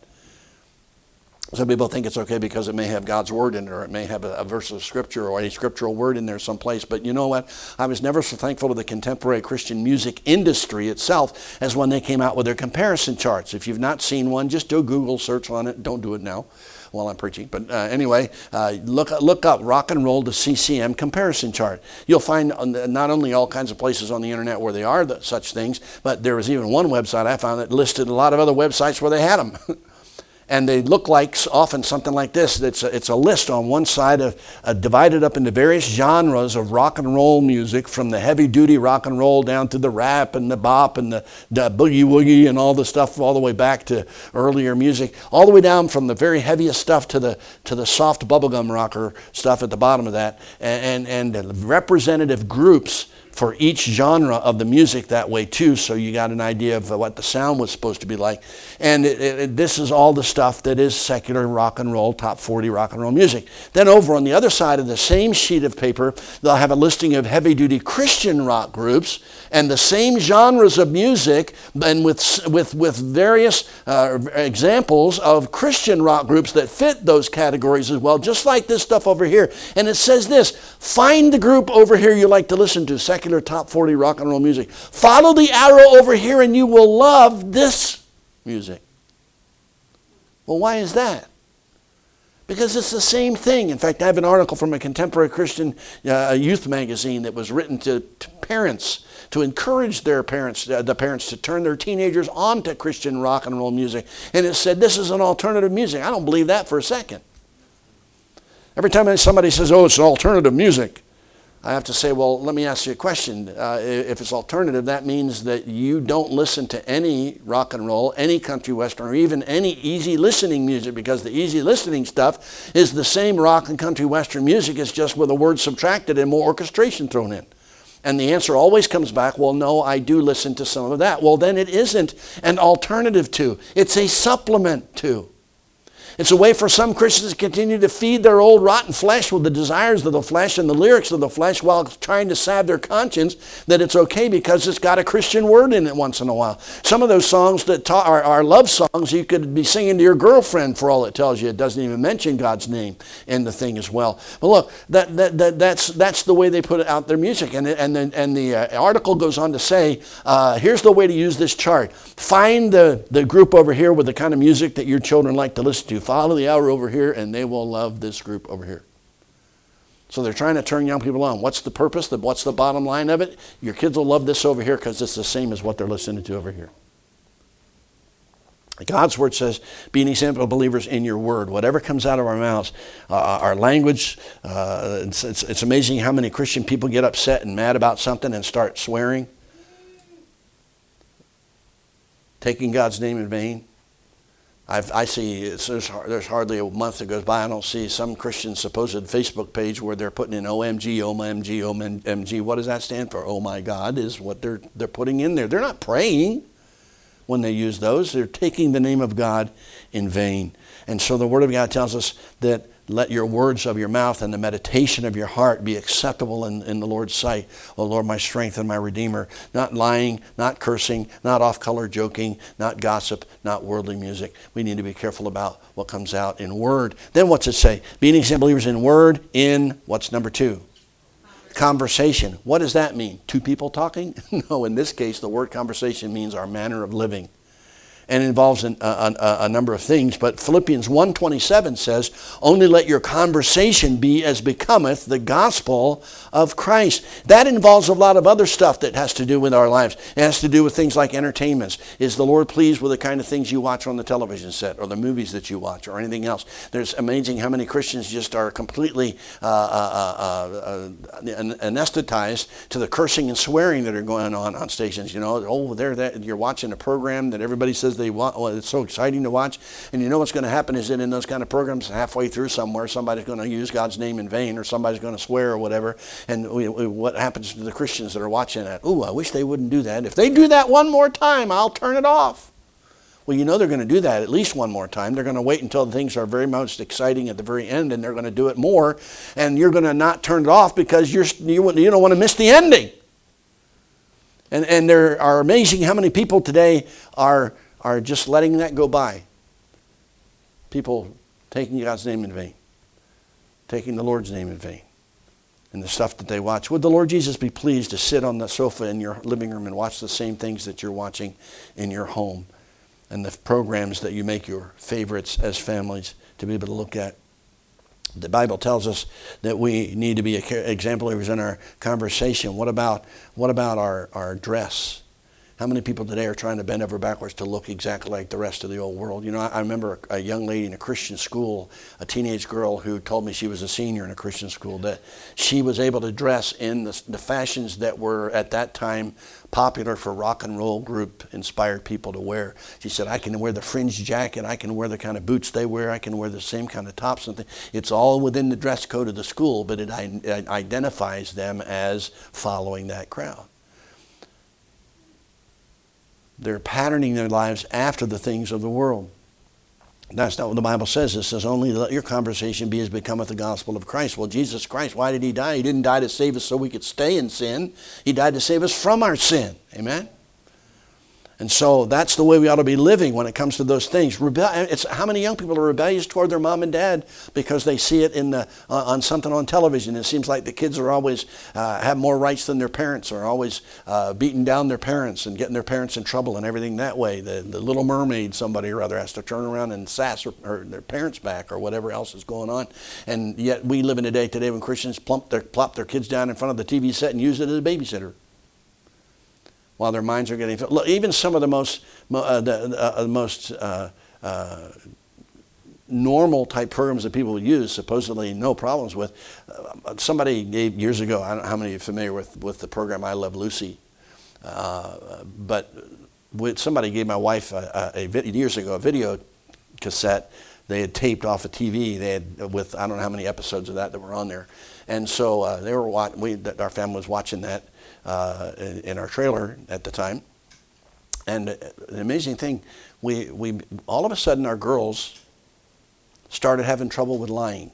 Some people think it's okay because it may have God's word in it, or it may have a, a verse of scripture or a scriptural word in there someplace. But you know what? I was never so thankful to the contemporary Christian music industry itself as when they came out with their comparison charts. If you've not seen one, just do a Google search on it. Don't do it now while I'm preaching. But uh, anyway, uh, look, look up rock and roll to C C M comparison chart. You'll find not only all kinds of places on the internet where they are the, such things, but there was even one website I found that listed a lot of other websites where they had them. And they look like often something like this. It's a, it's a list on one side of uh, divided up into various genres of rock and roll music, from the heavy duty rock and roll down to the rap and the bop and the, the boogie woogie and all the stuff, all the way back to earlier music, all the way down from the very heaviest stuff to the to the soft bubblegum rocker stuff at the bottom of that, and and, and representative groups for each genre of the music that way too, so you got an idea of what the sound was supposed to be like. And it, it, this is all the stuff that is secular rock and roll, top forty rock and roll music. Then over on the other side of the same sheet of paper, they'll have a listing of heavy-duty Christian rock groups and the same genres of music, and with with with various uh, examples of Christian rock groups that fit those categories as well, just like this stuff over here. And it says this: find the group over here you like to listen to, secular top forty rock and roll music. Follow the arrow over here and you will love this music. Well, why is that? Because it's the same thing. In fact, I have an article from a contemporary Christian uh, youth magazine that was written to, to parents to encourage their parents, uh, the parents to turn their teenagers on to Christian rock and roll music. And it said, this is an alternative music. I don't believe that for a second. Every time somebody says, oh, it's an alternative music, I have to say, well, let me ask you a question. Uh, if it's alternative, that means that you don't listen to any rock and roll, any country western, or even any easy listening music, because the easy listening stuff is the same rock and country western music. It's just with a word subtracted and more orchestration thrown in. And the answer always comes back, well, no, I do listen to some of that. Well, then it isn't an alternative to. It's a supplement to. It's a way for some Christians to continue to feed their old rotten flesh with the desires of the flesh and the lyrics of the flesh while trying to salve their conscience that it's okay because it's got a Christian word in it once in a while. Some of those songs that ta- are, are love songs you could be singing to your girlfriend for all it tells you. It doesn't even mention God's name in the thing as well. But look, that, that, that that's that's the way they put out their music. And, and, the, and the uh, article goes on to say, uh, here's the way to use this chart. Find the, the group over here with the kind of music that your children like to listen to. Follow the hour over here and they will love this group over here. So they're trying to turn young people on. What's the purpose? What's the bottom line of it? Your kids will love this over here because it's the same as what they're listening to over here. God's word says, be an example of believers in your word. Whatever comes out of our mouths, uh, our language, uh, it's, it's, it's amazing how many Christian people get upset and mad about something and start swearing. Taking God's name in vain. I've, I see, it's, there's, there's hardly a month that goes by I don't see some Christian supposed Facebook page where they're putting in O M G, O M G, O M G. What does that stand for? Oh my God is what they're they're putting in there. They're not praying when they use those. They're taking the name of God in vain. And so the Word of God tells us that let your words of your mouth and the meditation of your heart be acceptable in, in the Lord's sight. O Lord, my strength and my Redeemer. Not lying, not cursing, not off-color joking, not gossip, not worldly music. We need to be careful about what comes out in word. Then what's it say? Being example believers in word, in, what's number two? Conversation. What does that mean? Two people talking? No, in this case, the word conversation means our manner of living. And involves an, a, a, a number of things. But Philippians one twenty-seven says, only let your conversation be as becometh the gospel of Christ. That involves a lot of other stuff that has to do with our lives. It has to do with things like entertainments. Is the Lord pleased with the kind of things you watch on the television set or the movies that you watch or anything else? There's amazing how many Christians just are completely uh, uh, uh, uh, anesthetized to the cursing and swearing that are going on on stations. You know, oh, they're that, you're watching a program that everybody says they want, well, it's so exciting to watch. And you know what's going to happen is that in those kind of programs, halfway through somewhere, somebody's going to use God's name in vain or somebody's going to swear or whatever. And we, we, what happens to the Christians that are watching that? Ooh, I wish they wouldn't do that. If they do that one more time, I'll turn it off. Well, you know they're going to do that at least one more time. They're going to wait until things are very most exciting at the very end, and they're going to do it more. And you're going to not turn it off because you're, you, you don't want to miss the ending. And, and there are amazing how many people today are are just letting that go by. People taking God's name in vain. Taking the Lord's name in vain. And the stuff that they watch. Would the Lord Jesus be pleased to sit on the sofa in your living room and watch the same things that you're watching in your home? And the programs that you make your favorites as families to be able to look at? The Bible tells us that we need to be exemplars in our conversation. What about, what about our, our dress? How many people today are trying to bend over backwards to look exactly like the rest of the old world? You know, I, I remember a, a young lady in a Christian school, a teenage girl who told me she was a senior in a Christian school, that she was able to dress in the, the fashions that were at that time popular for rock and roll group inspired people to wear. She said, I can wear the fringe jacket, I can wear the kind of boots they wear, I can wear the same kind of tops and things. It's all within the dress code of the school, but it, it identifies them as following that crowd. They're patterning their lives after the things of the world. That's not what the Bible says. It says, only let your conversation be as becometh the gospel of Christ. Well, Jesus Christ, why did he die? He didn't die to save us so we could stay in sin. He died to save us from our sin. Amen? And so that's the way we ought to be living when it comes to those things. Rebe- it's, how many young people are rebellious toward their mom and dad because they see it in the uh, on something on television? It seems like the kids are always uh, have more rights than their parents, are always uh, beating down their parents and getting their parents in trouble and everything that way. The, the Little Mermaid, somebody or other, has to turn around and sass her, her, their parents back or whatever else is going on. And yet we live in a day today when Christians plump their, plop their kids down in front of the T V set and use it as a babysitter, while their minds are getting filled. Look, even some of the most uh, the uh, most uh, uh, normal type programs that people use, supposedly no problems with. Uh, somebody gave years ago, I don't know how many are familiar with, with the program I Love Lucy, uh, but with, somebody gave my wife a, a, a years ago a video cassette they had taped off a T V. They had with I don't know how many episodes of that that were on there, and so uh, they were we our family was watching that. Uh, in, in our trailer at the time, and the amazing thing, we we all of a sudden our girls started having trouble with lying.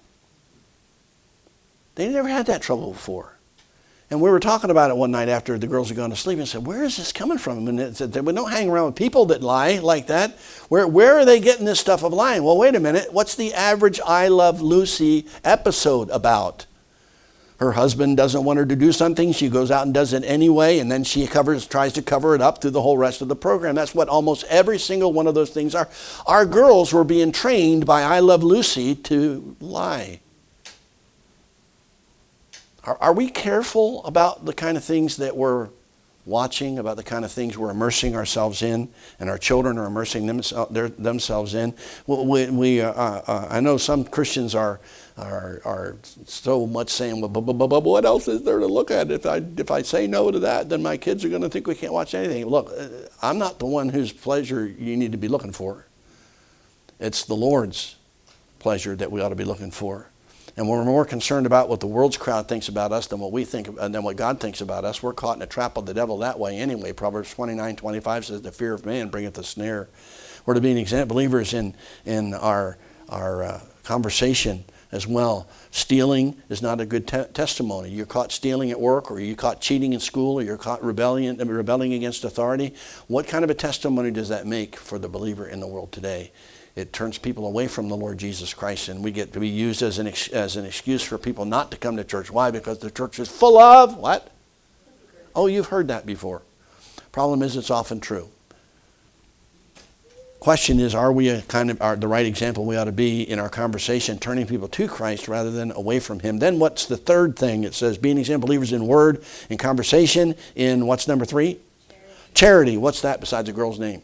They never had that trouble before. And we were talking about it one night after the girls had gone to sleep and said, where is this coming from? And it said, we don't hang around with people that lie like that. Where, where are they getting this stuff of lying? Well, wait a minute. What's the average I Love Lucy episode about? Her husband doesn't want her to do something. She goes out and does it anyway, and then she covers, tries to cover it up through the whole rest of the program. That's what almost every single one of those things are. Our girls were being trained by I Love Lucy to lie. Are, are we careful about the kind of things that we're watching, about the kind of things we're immersing ourselves in, and our children are immersing themselves, their, themselves in? We, we uh, uh, I know some Christians are are are so much saying, well, but, but, but what else is there to look at? If I if I say no to that, then my kids are going to think we can't watch anything. Look, I'm not the one whose pleasure you need to be looking for. It's the Lord's pleasure that we ought to be looking for. And we're more concerned about what the world's crowd thinks about us than what we think, and than what God thinks about us. We're caught in a trap of the devil that way anyway. Proverbs twenty-nine twenty-five says, the fear of man bringeth a snare. We're to be an example, believers in, in our, our uh, conversation as well. Stealing is not a good te- testimony. You're caught stealing at work, or you're caught cheating in school, or you're caught rebellion, rebelling against authority. What kind of a testimony does that make for the believer in the world today? It turns people away from the Lord Jesus Christ, and we get to be used as an ex- as an excuse for people not to come to church. Why? Because the church is full of what? Oh, you've heard that before. Problem is, it's often true. Question is, are we a kind of are the right example we ought to be in our conversation, turning people to Christ rather than away from Him? Then what's the third thing? It says, be an example, believers in word, in conversation, in what's number three? Charity. Charity. What's that besides a girl's name?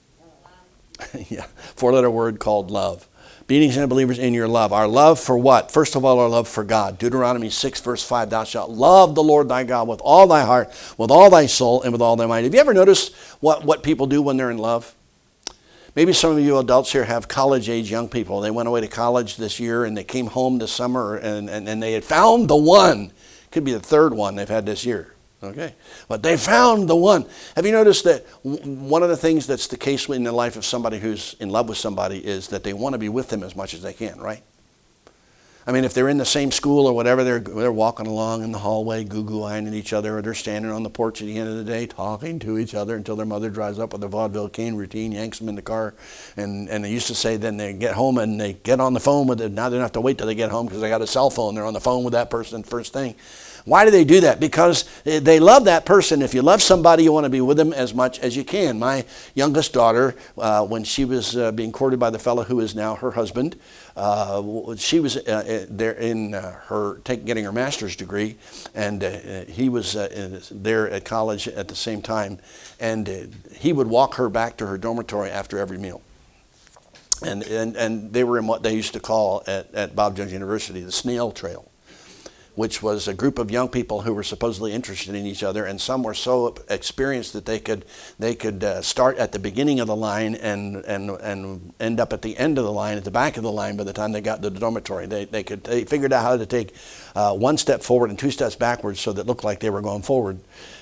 Yeah, four-letter word called love. Being example believers in your love. Our love for what? First of all, our love for God. Deuteronomy six, verse five, thou shalt love the Lord thy God with all thy heart, with all thy soul, and with all thy might. Have you ever noticed what, what people do when they're in love? Maybe some of you adults here have college-age young people. They went away to college this year, and they came home this summer, and, and, and they had found the one. Could be the third one they've had this year. Okay, but they found the one. Have you noticed that one of the things that's the case in the life of somebody who's in love with somebody is that they want to be with them as much as they can, right? I mean, if they're in the same school or whatever, they're they're walking along in the hallway, goo-goo-eyeing at each other, or they're standing on the porch at the end of the day talking to each other until their mother drives up with a vaudeville cane routine, yanks them in the car, and, and they used to say then they get home and they get on the phone with it. Now they don't have to wait till they get home because they got a cell phone. They're on the phone with that person first thing. Why do they do that? Because they love that person. If you love somebody, you want to be with them as much as you can. My youngest daughter, uh, when she was uh, being courted by the fellow who is now her husband, uh, she was uh, there in uh, her take, getting her master's degree, and uh, he was uh, there at college at the same time, and uh, he would walk her back to her dormitory after every meal. And, and, and they were in what they used to call at, at Bob Jones University the snail trail, which was a group of young people who were supposedly interested in each other, and some were so experienced that they could they could uh, start at the beginning of the line and and and end up at the end of the line, at the back of the line by the time they got to the dormitory. They they could they figured out how to take uh, one step forward and two steps backwards so that it looked like they were going forward.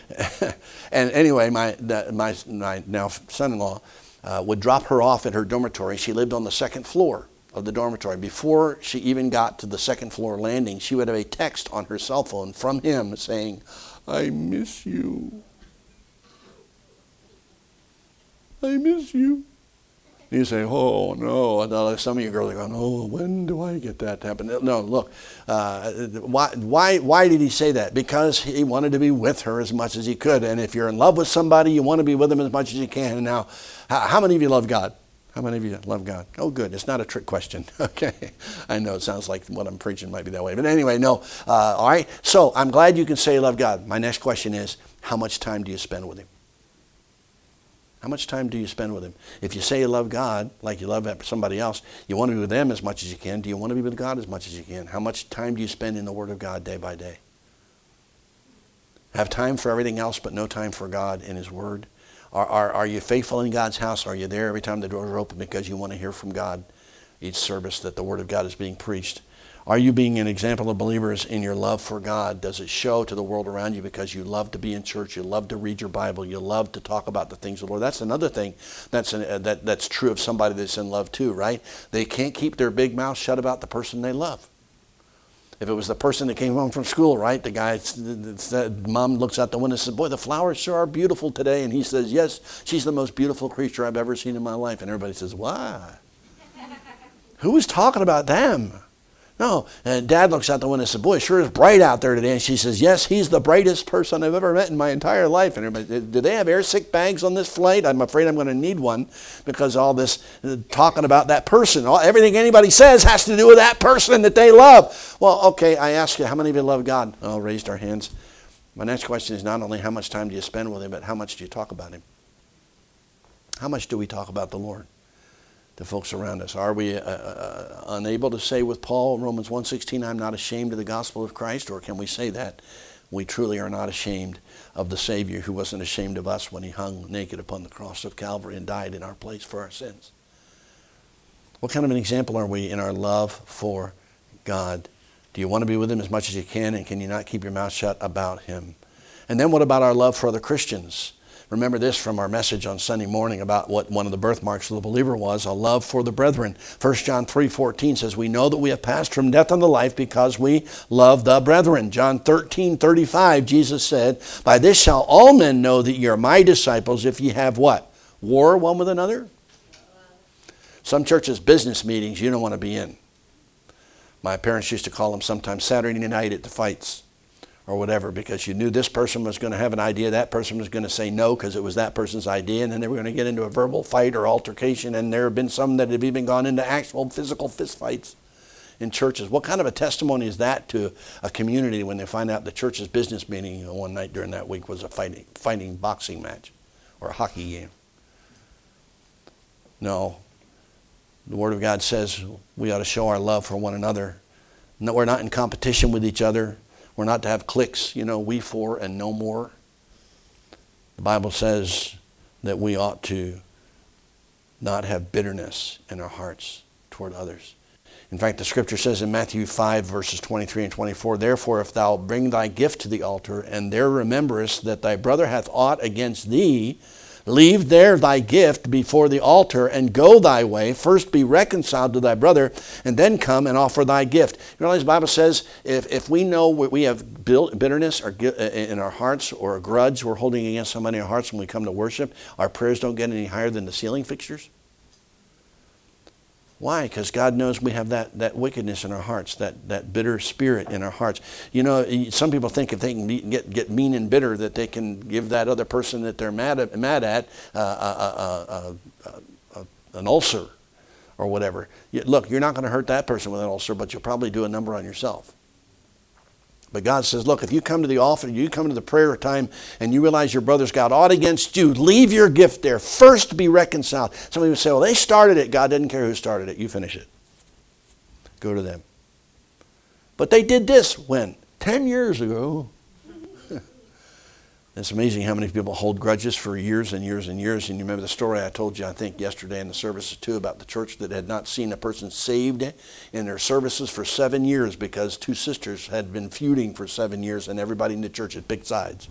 And anyway, my my my now son-in-law uh, would drop her off at her dormitory. She lived on the second floor of the dormitory. Before she even got to the second floor landing, she would have a text on her cell phone from him saying, "I miss you. I miss you." You say, "Oh no!" Some of you girls are going, "Oh, when do I get that to happen?" No, look. Uh, why? Why? Why did he say that? Because he wanted to be with her as much as he could. And if you're in love with somebody, you want to be with them as much as you can. And now, how, how many of you love God? How many of you love God? Oh, good. It's not a trick question. Okay. I know it sounds like what I'm preaching might be that way. But anyway, no. Uh, all right. So I'm glad you can say you love God. My next question is, how much time do you spend with Him? How much time do you spend with Him? If you say you love God like you love somebody else, you want to be with them as much as you can. Do you want to be with God as much as you can? How much time do you spend in the Word of God day by day? Have time for everything else but no time for God and His Word? Are, are, are you faithful in God's house? Are you there every time the doors are open because you want to hear from God each service that the Word of God is being preached? Are you being an example of believers in your love for God? Does it show to the world around you because you love to be in church, you love to read your Bible, you love to talk about the things of the Lord? That's another thing that's an, uh, that, that's true of somebody that's in love too, right? They can't keep their big mouth shut about the person they love. If it was the person that came home from school, right, the guy, the mom looks out the window and says, boy, the flowers sure are beautiful today. And he says, yes, she's the most beautiful creature I've ever seen in my life. And everybody says, why? Who was talking about them? No, and Dad looks out the window and says, boy, it sure is bright out there today. And she says, yes, he's the brightest person I've ever met in my entire life. And everybody, do they have air sick bags on this flight? I'm afraid I'm going to need one because all this uh, talking about that person, all, everything anybody says has to do with that person that they love. Well, okay, I ask you, how many of you love God? Oh, raised our hands. My next question is not only how much time do you spend with him, but how much do you talk about him? How much do we talk about the Lord? The folks around us. Are we uh, uh, unable to say with Paul, Romans one sixteen, I'm not ashamed of the gospel of Christ? Or can we say that we truly are not ashamed of the Savior who wasn't ashamed of us when he hung naked upon the cross of Calvary and died in our place for our sins? What kind of an example are we in our love for God? Do you want to be with him as much as you can, and can you not keep your mouth shut about him? And then what about our love for other Christians? Remember this from our message on Sunday morning about what one of the birthmarks of the believer was, a love for the brethren. First John three fourteen says, we know that we have passed from death unto life because we love the brethren. John thirteen thirty-five, Jesus said, by this shall all men know that ye are my disciples if ye have what? War one with another? Some churches' business meetings you don't want to be in. My parents used to call them sometimes Saturday night at the fights, or whatever, because you knew this person was going to have an idea, that person was going to say no because it was that person's idea, and then they were going to get into a verbal fight or altercation, and there have been some that have even gone into actual physical fist fights in churches. What kind of a testimony is that to a community when they find out the church's business meeting one night during that week was a fighting, fighting boxing match or a hockey game? No. The Word of God says we ought to show our love for one another. No, we're not in competition with each other. We're not to have cliques, you know, we four and no more. The Bible says that we ought to not have bitterness in our hearts toward others. In fact, the scripture says in Matthew five, verses twenty-three and twenty-four, therefore, if thou bring thy gift to the altar, and there rememberest that thy brother hath aught against thee, leave there thy gift before the altar and go thy way. First be reconciled to thy brother and then come and offer thy gift. You realize the Bible says if, if we know we have bitterness or in our hearts or a grudge we're holding against somebody in our hearts when we come to worship, our prayers don't get any higher than the ceiling fixtures. Why? Because God knows we have that, that wickedness in our hearts, that, that bitter spirit in our hearts. You know, some people think if they can be, get, get mean and bitter that they can give that other person that they're mad at, mad at uh, uh, uh, uh, uh, an ulcer or whatever. You, look, you're not going to hurt that person with an ulcer, but you'll probably do a number on yourself. But God says, look, if you come to the altar, you come to the prayer time, and you realize your brother's got aught against you, leave your gift there. First be reconciled. Some people say, well, they started it. God doesn't care who started it. You finish it. Go to them. But they did this when? Ten years ago. It's amazing how many people hold grudges for years and years and years. And you remember the story I told you, I think, yesterday in the services too, about the church that had not seen a person saved in their services for seven years because two sisters had been feuding for seven years and everybody in the church had picked sides.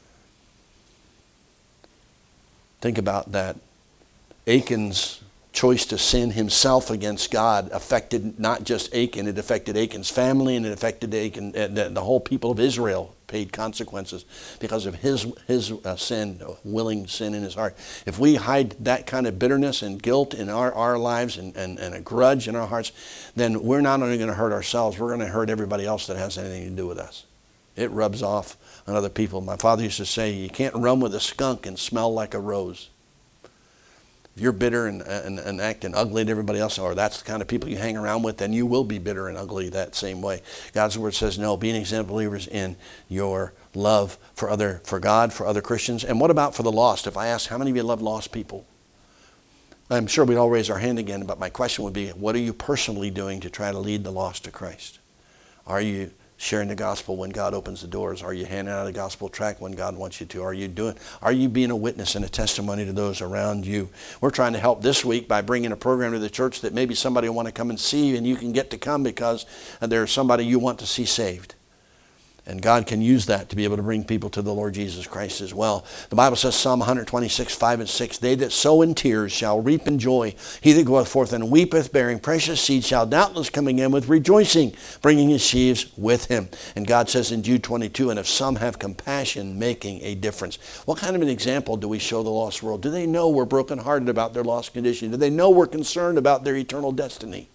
Think about that. Achan's choice to sin himself against God affected not just Achan, it affected Achan's family, and it affected Achan, the, the whole people of Israel paid consequences because of his his uh, sin, willing sin in his heart. If we hide that kind of bitterness and guilt in our, our lives and, and, and a grudge in our hearts, then we're not only going to hurt ourselves, we're going to hurt everybody else that has anything to do with us. It rubs off on other people. My father used to say, you can't run with a skunk and smell like a rose. If you're bitter and, and, and acting ugly to everybody else, or that's the kind of people you hang around with, then you will be bitter and ugly that same way. God's word says, no, be an example of believers in your love for other, for God, for other Christians. And what about for the lost? If I ask, how many of you love lost people? I'm sure we'd all raise our hand again, but my question would be, what are you personally doing to try to lead the lost to Christ? Are you sharing the gospel when God opens the doors? Are you handing out a gospel tract when God wants you to? Are you doing? Are you being a witness and a testimony to those around you? We're trying to help this week by bringing a program to the church that maybe somebody will want to come and see, and you can get to come because there's somebody you want to see saved. And God can use that to be able to bring people to the Lord Jesus Christ as well. The Bible says, Psalm one twenty-six, five and six, they that sow in tears shall reap in joy. He that goeth forth and weepeth, bearing precious seed, shall doubtless come again with rejoicing, bringing his sheaves with him. And God says in Jude twenty-two, and if some have compassion, making a difference. What kind of an example do we show the lost world? Do they know we're brokenhearted about their lost condition? Do they know we're concerned about their eternal destiny?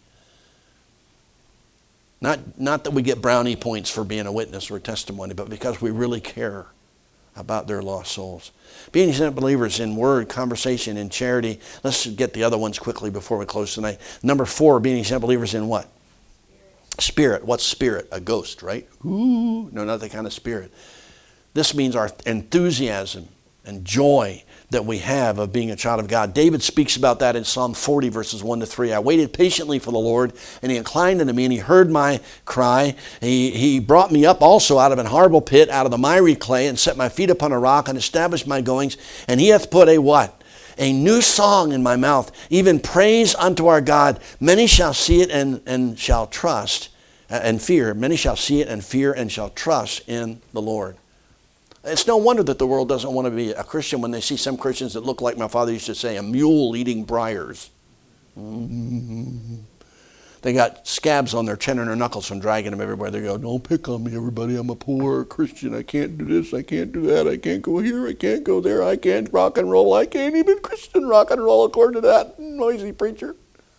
Not, not that we get brownie points for being a witness or a testimony, but because we really care about their lost souls. Being exempt believers in word, conversation, and charity. Let's get the other ones quickly before we close tonight. Number four, being exempt believers in what? Spirit. Spirit. What's spirit? A ghost, right? Ooh, no, not that kind of spirit. This means our enthusiasm and joy that we have of being a child of God. David speaks about that in Psalm forty, verses one to three. I waited patiently for the Lord, and he inclined unto me, and he heard my cry. He, he brought me up also out of an horrible pit, out of the miry clay, and set my feet upon a rock, and established my goings. And he hath put a what? A new song in my mouth, even praise unto our God. Many shall see it and, and shall trust and fear. Many shall see it and fear and shall trust in the Lord. It's no wonder that the world doesn't want to be a Christian when they see some Christians that look like my father used to say, a mule eating briars. Mm-hmm. They got scabs on their chin and their knuckles from dragging them everywhere they go. Don't pick on me, everybody. I'm a poor Christian. I can't do this. I can't do that. I can't go here. I can't go there. I can't rock and roll. I can't even Christian rock and roll according to that noisy preacher.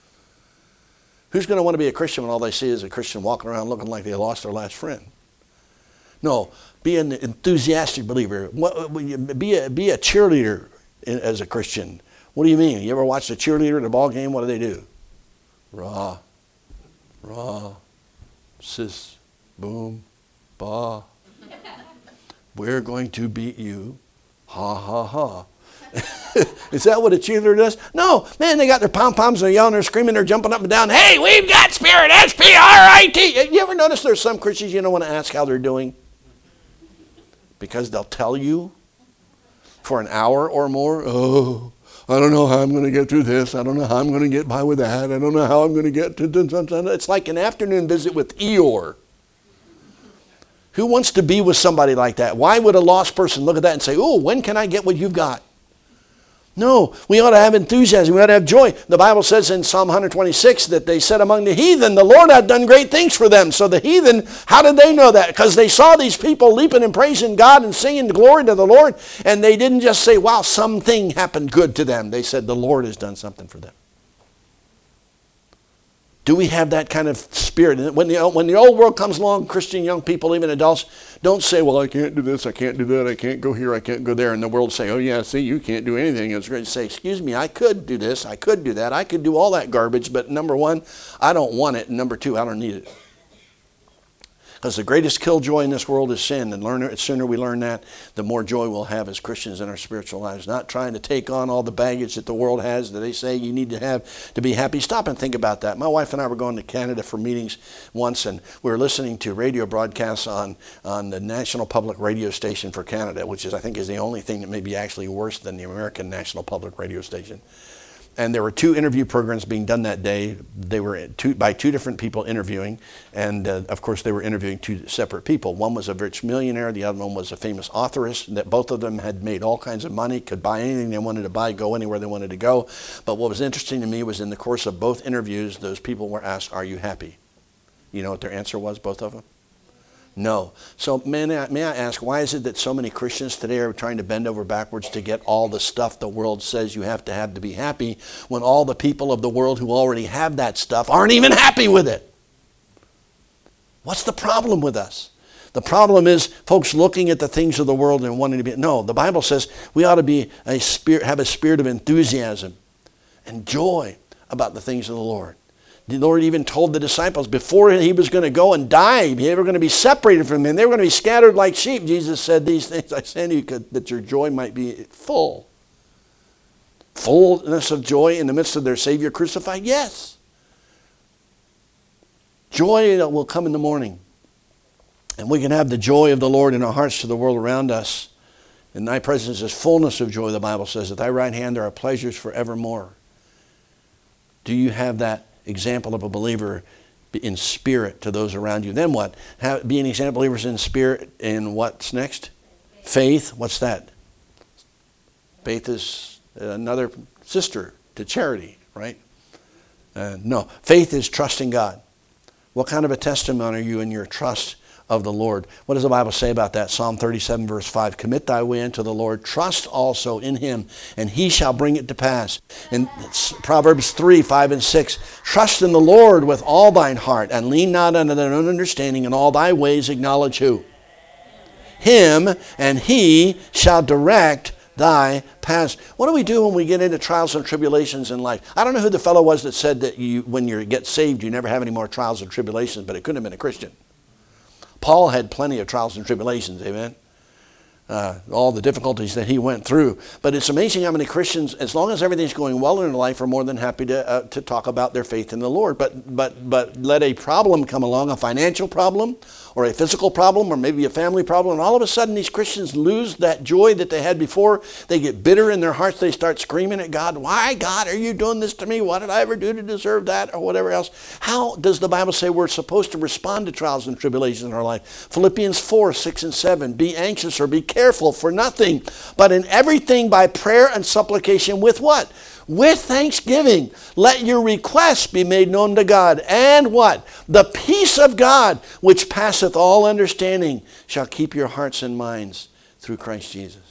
Who's going to want to be a Christian when all they see is a Christian walking around looking like they lost their last friend? No, be an enthusiastic believer. Be a, be a cheerleader as a Christian. What do you mean? You ever watched a cheerleader at a ball game? What do they do? Rah, rah, sis, boom, bah. We're going to beat you. Ha, ha, ha. Is that what a cheerleader does? No, man, they got their pom-poms, they're yelling, they're screaming, they're jumping up and down. Hey, we've got spirit, S P R I T. You ever notice there's some Christians you don't want to ask how they're doing? Because they'll tell you for an hour or more, oh, I don't know how I'm going to get through this. I don't know how I'm going to get by with that. I don't know how I'm going to get to... It's like an afternoon visit with Eeyore. Who wants to be with somebody like that? Why would a lost person look at that and say, oh, when can I get what you've got? No, we ought to have enthusiasm. We ought to have joy. The Bible says in Psalm one twenty-six that they said among the heathen, the Lord hath done great things for them. So the heathen, how did they know that? Because they saw these people leaping and praising God and singing glory to the Lord. And they didn't just say, wow, something happened good to them. They said the Lord has done something for them. Do we have that kind of spirit? When the, when the old world comes along, Christian young people, even adults, don't say, well, I can't do this, I can't do that, I can't go here, I can't go there. And the world say, oh yeah, see, you can't do anything. It's great to say, excuse me, I could do this, I could do that, I could do all that garbage, but number one, I don't want it, and number two, I don't need it. Because the greatest killjoy in this world is sin, and learn, the sooner we learn that, the more joy we'll have as Christians in our spiritual lives. Not trying to take on all the baggage that the world has that they say you need to have to be happy. Stop and think about that. My wife and I were going to Canada for meetings once, and we were listening to radio broadcasts on, on the National Public Radio Station for Canada, which is I think is the only thing that may be actually worse than the American National Public Radio Station. And there were two interview programs being done that day. They were two, by two different people interviewing. And, uh, of course, they were interviewing two separate people. One was a rich millionaire. The other one was a famous authoress. That both of them had made all kinds of money, could buy anything they wanted to buy, go anywhere they wanted to go. But what was interesting to me was in the course of both interviews, those people were asked, are you happy? You know what their answer was, both of them? No. So may I, may I ask, why is it that so many Christians today are trying to bend over backwards to get all the stuff the world says you have to have to be happy, when all the people of the world who already have that stuff aren't even happy with it? What's the problem with us? The problem is folks looking at the things of the world and wanting to be... No, the Bible says we ought to be a spirit, have a spirit of enthusiasm and joy about the things of the Lord. The Lord even told the disciples before he was going to go and die, they were going to be separated from him. They were going to be scattered like sheep. Jesus said these things, I say to you, that your joy might be full. Fullness of joy in the midst of their Savior crucified? Yes. Joy that will come in the morning. And we can have the joy of the Lord in our hearts to the world around us. In thy presence is fullness of joy, the Bible says. At thy right hand there are pleasures forevermore. Do you have that example of a believer in spirit to those around you? Then what? Have, be an example of believers in spirit. And what's next? Faith. What's that? Faith is another sister to charity, right? Uh, no. Faith is trusting God. What kind of a testimony are you in your trust of the Lord? What does the Bible say about that? Psalm thirty-seven verse five. Commit thy way unto the Lord. Trust also in him, and he shall bring it to pass. In Proverbs three, five and six. Trust in the Lord with all thine heart, and lean not unto thine own understanding. In all thy ways acknowledge who? Him, and he shall direct thy paths. What do we do when we get into trials and tribulations in life? I don't know who the fellow was that said that you, when you get saved, you never have any more trials and tribulations, but it couldn't have been a Christian. Paul had plenty of trials and tribulations, amen? Uh, all the difficulties that he went through. But it's amazing how many Christians, as long as everything's going well in their life, are more than happy to uh, to talk about their faith in the Lord. But but but let a problem come along, a financial problem, or a physical problem, or maybe a family problem, and all of a sudden these Christians lose that joy that they had before. They get bitter in their hearts. They start screaming at God, why, God, are you doing this to me? What did I ever do to deserve that, or whatever else? How does the Bible say we're supposed to respond to trials and tribulations in our life? Philippians four, six and seven, be anxious or be careful for nothing, but in everything by prayer and supplication with what? With thanksgiving, let your requests be made known to God. And what? The peace of God, which passeth all understanding, shall keep your hearts and minds through Christ Jesus.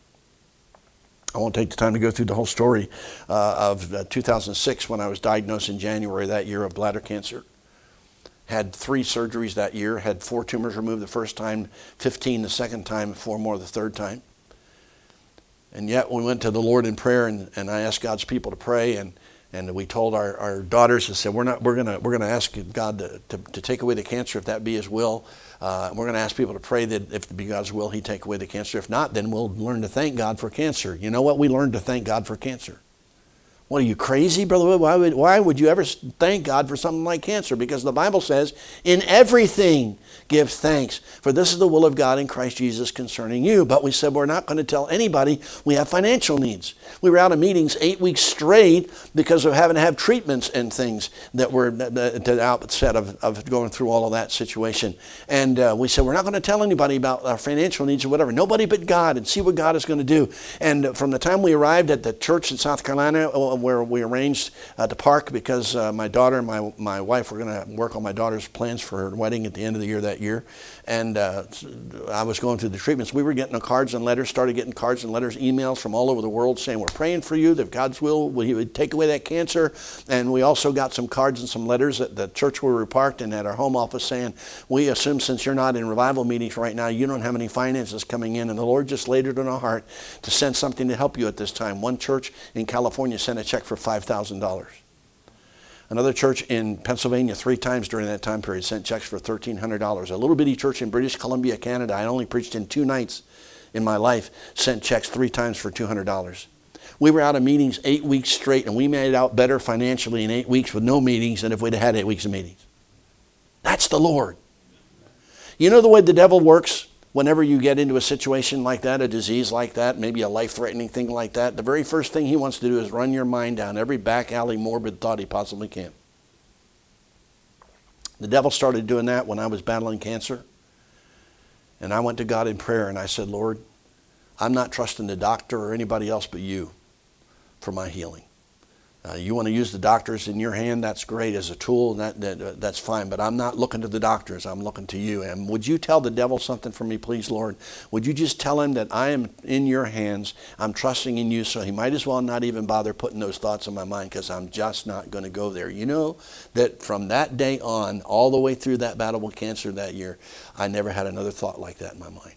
I won't take the time to go through the whole story uh, of uh, two thousand six when I was diagnosed in January that year of bladder cancer. Had three surgeries that year, had four tumors removed the first time, fifteen the second time, four more the third time. And yet we went to the Lord in prayer, and, and I asked God's people to pray, and, and we told our, our daughters and said, we're not we're gonna we're gonna ask God to, to, to take away the cancer if that be his will. Uh, we're gonna ask people to pray that if it be God's will, he take away the cancer. If not, then we'll learn to thank God for cancer. You know what? We learned to thank God for cancer. What, are you crazy, Brother? Why would, why would you ever thank God for something like cancer? Because the Bible says, in everything give thanks, for this is the will of God in Christ Jesus concerning you. But we said we're not going to tell anybody we have financial needs. We were out of meetings eight weeks straight because of having to have treatments and things that were at the outset of, of going through all of that situation. And uh, we said we're not going to tell anybody about our financial needs or whatever. Nobody but God, and see what God is going to do. And from the time we arrived at the church in South Carolina, where we arranged uh, to park because uh, my daughter and my, my wife were going to work on my daughter's plans for her wedding at the end of the year that year. And uh, I was going through the treatments. We were getting cards and letters, started getting cards and letters, emails from all over the world saying, we're praying for you, that God's will, he would take away that cancer. And we also got some cards and some letters at the church where we were parked and at our home office saying, we assume since you're not in revival meetings right now, you don't have any finances coming in. And the Lord just laid it on our heart to send something to help you at this time. One church in California sent a check for five thousand dollars. Another church in Pennsylvania three times during that time period sent checks for thirteen hundred dollars. A little bitty church in British Columbia, Canada, I only preached in two nights in my life, sent checks three times for two hundred dollars. We were out of meetings eight weeks straight, and we made out better financially in eight weeks with no meetings than if we'd had eight weeks of meetings. That's the Lord. You know the way the devil works? Whenever you get into a situation like that, a disease like that, maybe a life-threatening thing like that, the very first thing he wants to do is run your mind down every back alley morbid thought he possibly can. The devil started doing that when I was battling cancer. And I went to God in prayer and I said, Lord, I'm not trusting the doctor or anybody else but you for my healing. Uh, you want to use the doctors in your hand, that's great as a tool, and that, that, uh, that's fine. But I'm not looking to the doctors, I'm looking to you. And would you tell the devil something for me, please, Lord? Would you just tell him that I am in your hands, I'm trusting in you, so he might as well not even bother putting those thoughts in my mind because I'm just not going to go there. You know that from that day on, all the way through that battle with cancer that year, I never had another thought like that in my mind.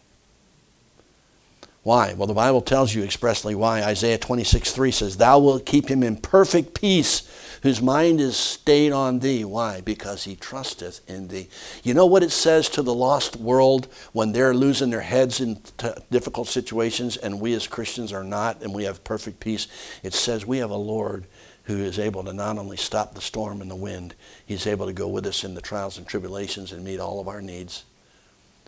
Why? Well, the Bible tells you expressly why. Isaiah twenty-six three says, thou wilt keep him in perfect peace, whose mind is stayed on thee. Why? Because he trusteth in thee. You know what it says to the lost world when they're losing their heads in t- difficult situations and we as Christians are not, and we have perfect peace? It says we have a Lord who is able to not only stop the storm and the wind, he's able to go with us in the trials and tribulations and meet all of our needs.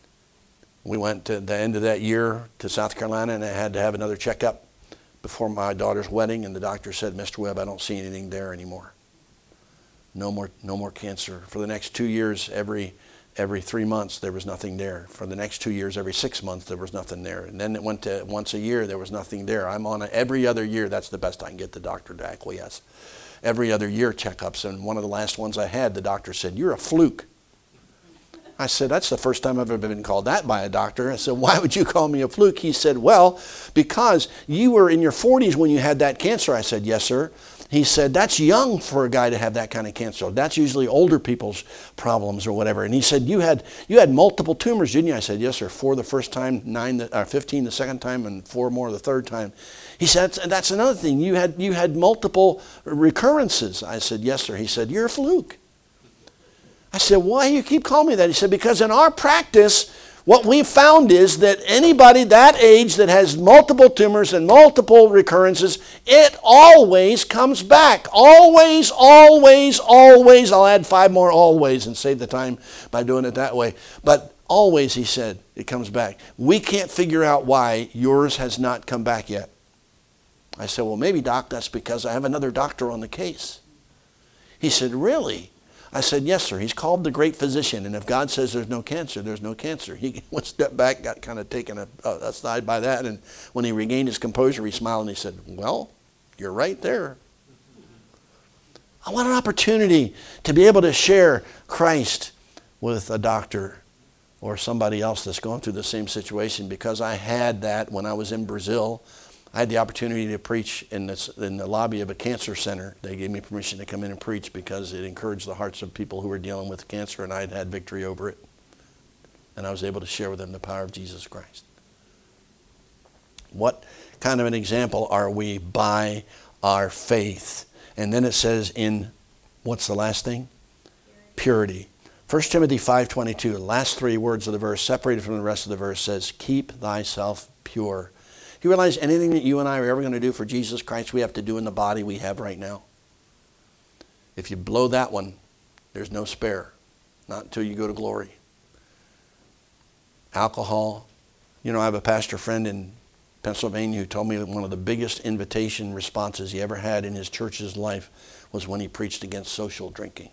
We went to the end of that year to South Carolina, and I had to have another checkup before my daughter's wedding, and the doctor said, Mister Webb, I don't see anything there anymore. No more, no more cancer. For the next two years, every every three months, there was nothing there. For the next two years, every six months, there was nothing there. And then it went to once a year, there was nothing there. I'm on a, every other year, that's the best I can get the doctor to acquiesce. Every other year checkups, and one of the last ones I had, the doctor said, you're a fluke. I said, that's the first time I've ever been called that by a doctor. I said, why would you call me a fluke? He said, well, because you were in your forties when you had that cancer. I said, yes, sir. He said, that's young for a guy to have that kind of cancer. That's usually older people's problems or whatever. And he said, you had you had multiple tumors, didn't you? I said, yes, sir. Four the first time, nine, the, or fifteen the second time, and four more the third time. He said, that's, that's another thing. You had, you had multiple recurrences. I said, yes, sir. He said, you're a fluke. I said, why do you keep calling me that? He said, because in our practice, what we found is that anybody that age that has multiple tumors and multiple recurrences, it always comes back. Always, always, always. I'll add five more always and save the time by doing it that way. But always, he said, it comes back. We can't figure out why yours has not come back yet. I said, well, maybe, Doc, that's because I have another doctor on the case. He said, really? I said, yes, sir. He's called the great physician, and if God says there's no cancer, there's no cancer. He went step back, got kind of taken a, uh, aside by that, and when he regained his composure, he smiled and he said, well, you're right there. I want an opportunity to be able to share Christ with a doctor or somebody else that's going through the same situation, because I had that when I was in Brazil. I had the opportunity to preach in, this, in the lobby of a cancer center. They gave me permission to come in and preach because it encouraged the hearts of people who were dealing with cancer, and I had had victory over it. And I was able to share with them the power of Jesus Christ. What kind of an example are we by our faith? And then it says in, what's the last thing? Purity. First Timothy five twenty-two, the last three words of the verse, separated from the rest of the verse, says, keep thyself pure. You realize anything that you and I are ever going to do for Jesus Christ, we have to do in the body we have right now. If you blow that one, there's no spare. Not until you go to glory. Alcohol. You know, I have a pastor friend in Pennsylvania who told me that one of the biggest invitation responses he ever had in his church's life was when he preached against social drinking.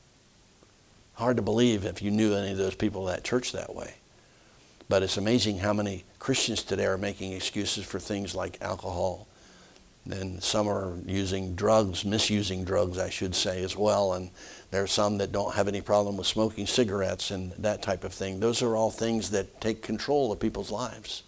Hard to believe if you knew any of those people at church that way. But it's amazing how many Christians today are making excuses for things like alcohol. And some are using drugs, misusing drugs, I should say, as well. And there are some that don't have any problem with smoking cigarettes and that type of thing. Those are all things that take control of people's lives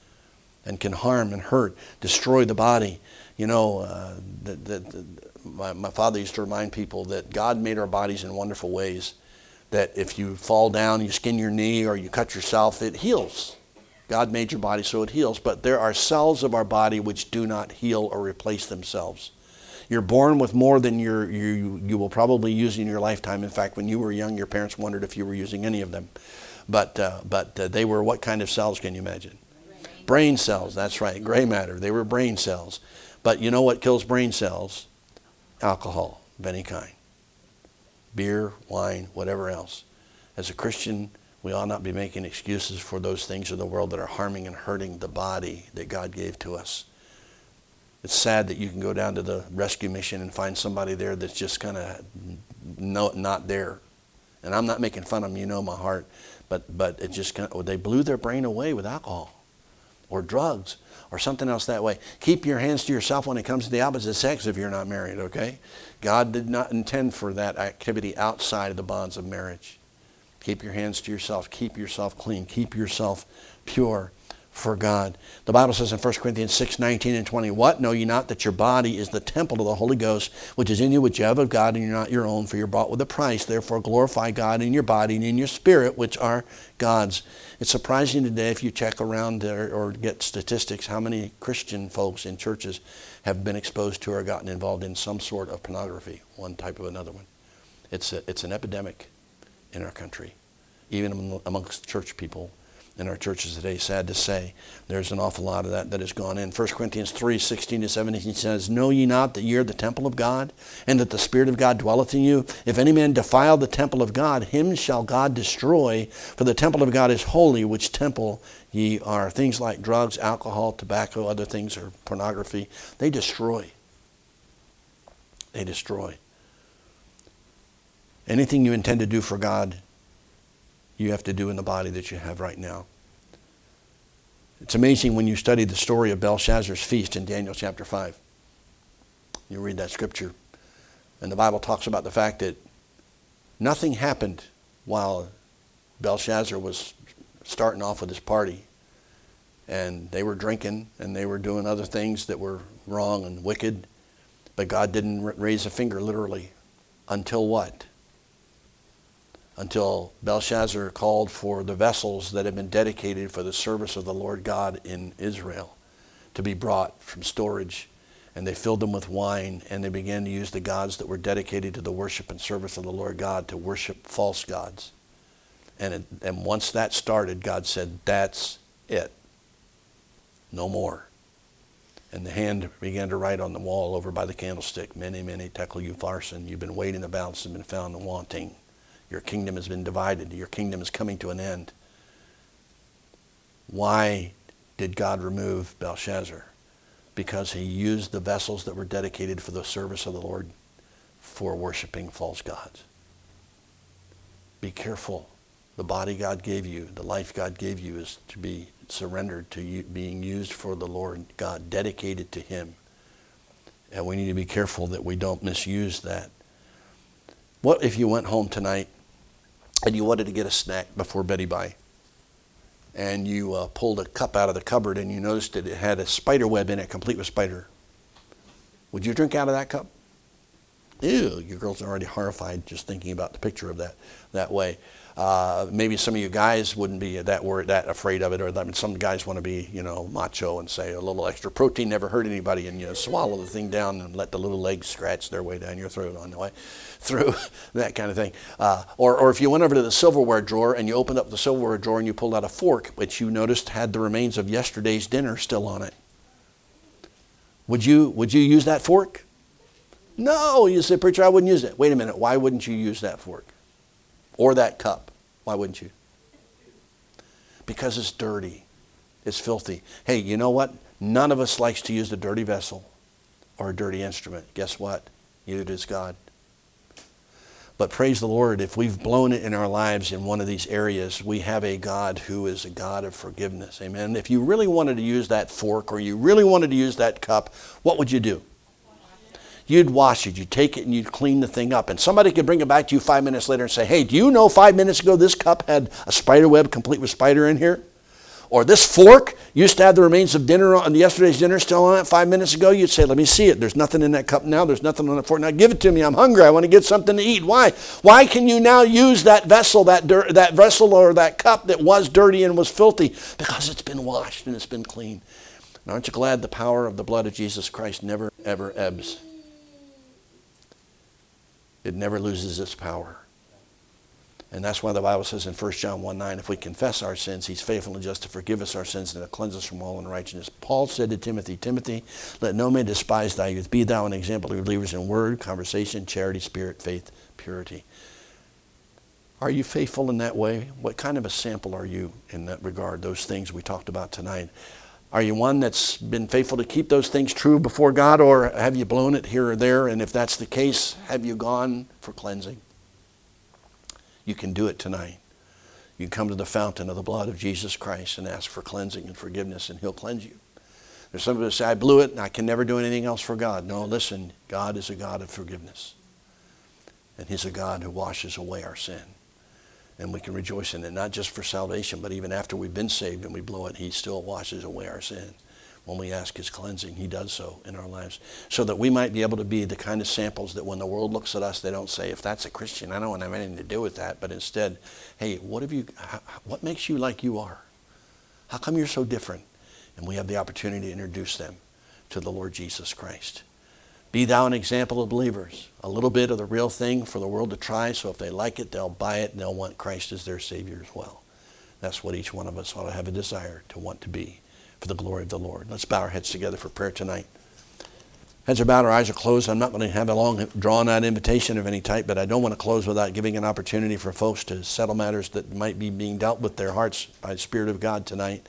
and can harm and hurt, destroy the body. You know, uh, the, the, the, my, my father used to remind people that God made our bodies in wonderful ways. That if you fall down, you skin your knee, or you cut yourself, it heals. God made your body so it heals. But there are cells of our body which do not heal or replace themselves. You're born with more than you're, you you will probably use in your lifetime. In fact, when you were young, your parents wondered if you were using any of them. But, uh, but uh, they were what kind of cells, can you imagine? Brain. brain cells, that's right, gray matter. They were brain cells. But you know what kills brain cells? Alcohol of any kind. Beer, wine, whatever else. As a Christian, we ought not be making excuses for those things in the world that are harming and hurting the body that God gave to us. It's sad that you can go down to the rescue mission and find somebody there that's just kind of no, not there. And I'm not making fun of them, you know my heart, but but it just kind of, they blew their brain away with alcohol or drugs or something else that way. Keep your hands to yourself when it comes to the opposite sex if you're not married, okay? God did not intend for that activity outside of the bonds of marriage. Keep your hands to yourself. Keep yourself clean. Keep yourself pure for God. The Bible says in First Corinthians six, nineteen and twenty, what? Know ye not that your body is the temple of the Holy Ghost, which is in you, which you have of God, and you're not your own, for you're bought with a price. Therefore glorify God in your body and in your spirit, which are God's. It's surprising today if you check around there or get statistics how many Christian folks in churches have been exposed to or gotten involved in some sort of pornography, one type of another one. It's a, it's an epidemic in our country, even amongst church people. in our churches today, sad to say. There's an awful lot of that that has gone in. First Corinthians three, sixteen to seventeen says, know ye not that ye are the temple of God, and that the Spirit of God dwelleth in you? If any man defile the temple of God, him shall God destroy, for the temple of God is holy, which temple ye are. Things like drugs, alcohol, tobacco, other things, or pornography, they destroy. They destroy. Anything you intend to do for God, you have to do in the body that you have right now. It's amazing when you study the story of Belshazzar's feast in Daniel chapter five. You read that scripture, and the Bible talks about the fact that nothing happened while Belshazzar was starting off with his party. And they were drinking, and they were doing other things that were wrong and wicked. But God didn't raise a finger, literally, until what? Until Belshazzar called for the vessels that had been dedicated for the service of the Lord God in Israel to be brought from storage. And they filled them with wine, and they began to use the gods that were dedicated to the worship and service of the Lord God to worship false gods. And, it, and once that started, God said, that's it. No more. And the hand began to write on the wall over by the candlestick, Mene, Mene, Tekel, Upharsin. You've been weighed in the balance and been found wanting. Your kingdom has been divided. Your kingdom is coming to an end. Why did God remove Belshazzar? Because he used the vessels that were dedicated for the service of the Lord for worshiping false gods. Be careful. The body God gave you, the life God gave you, is to be surrendered to you, being used for the Lord God, dedicated to him. And we need to be careful that we don't misuse that. What if you went home tonight and you wanted to get a snack before Betty Bye, and you uh, pulled a cup out of the cupboard and you noticed that it had a spider web in it, complete with spider? Would you drink out of that cup? Ew, your girls are already horrified just thinking about the picture of that that way. Uh, maybe some of you guys wouldn't be that worried, that afraid of it, or I mean, some guys want to be, you know, macho and say a little extra protein never hurt anybody, and you swallow the thing down and let the little legs scratch their way down your throat on the way through, that kind of thing. Uh, or, or if you went over to the silverware drawer and you opened up the silverware drawer and you pulled out a fork, which you noticed had the remains of yesterday's dinner still on it, would you would you use that fork? No, you say, preacher, I wouldn't use it. Wait a minute, why wouldn't you use that fork? Or that cup? Why wouldn't you? Because it's dirty. It's filthy. Hey, you know what? None of us likes to use a dirty vessel or a dirty instrument. Guess what? Neither does God. But praise the Lord, if we've blown it in our lives in one of these areas, we have a God who is a God of forgiveness. Amen. If you really wanted to use that fork or you really wanted to use that cup, what would you do? You'd wash it. You'd take it and you'd clean the thing up. And somebody could bring it back to you five minutes later and say, hey, do you know five minutes ago this cup had a spider web complete with spider in here? Or this fork used to have the remains of dinner on yesterday's dinner still on it five minutes ago. You'd say, let me see it. There's nothing in that cup now. There's nothing on the fork. Now give it to me. I'm hungry. I want to get something to eat. Why? Why can you now use that vessel, that dir- that vessel or that cup that was dirty and was filthy? Because it's been washed and it's been clean. And aren't you glad the power of the blood of Jesus Christ never, ever ebbs? It never loses its power. And that's why the Bible says in First John one nine, if we confess our sins, he's faithful and just to forgive us our sins and to cleanse us from all unrighteousness. Paul said to Timothy, Timothy, let no man despise thy youth. Be thou an example of believers in word, conversation, charity, spirit, faith, purity. Are you faithful in that way? What kind of a sample are you in that regard, those things we talked about tonight? Are you one that's been faithful to keep those things true before God, or have you blown it here or there? And if that's the case, have you gone for cleansing? You can do it tonight. You can come to the fountain of the blood of Jesus Christ and ask for cleansing and forgiveness, and he'll cleanse you. There's some people that say, I blew it and I can never do anything else for God. No, listen, God is a God of forgiveness. And he's a God who washes away our sin. And we can rejoice in it, not just for salvation, but even after we've been saved and we blow it, he still washes away our sin. When we ask his cleansing, he does so in our lives. So that we might be able to be the kind of samples that when the world looks at us, they don't say, if that's a Christian, I don't want to have anything to do with that. But instead, hey, what have you? How, what makes you like you are? How come you're so different? And we have the opportunity to introduce them to the Lord Jesus Christ. Be thou an example of believers. A little bit of the real thing for the world to try, so if they like it, they'll buy it, and they'll want Christ as their Savior as well. That's what each one of us ought to have a desire to want to be for the glory of the Lord. Let's bow our heads together for prayer tonight. Heads are bowed, our eyes are closed. I'm not going to have a long, drawn-out invitation of any type, but I don't want to close without giving an opportunity for folks to settle matters that might be being dealt with their hearts by the Spirit of God tonight.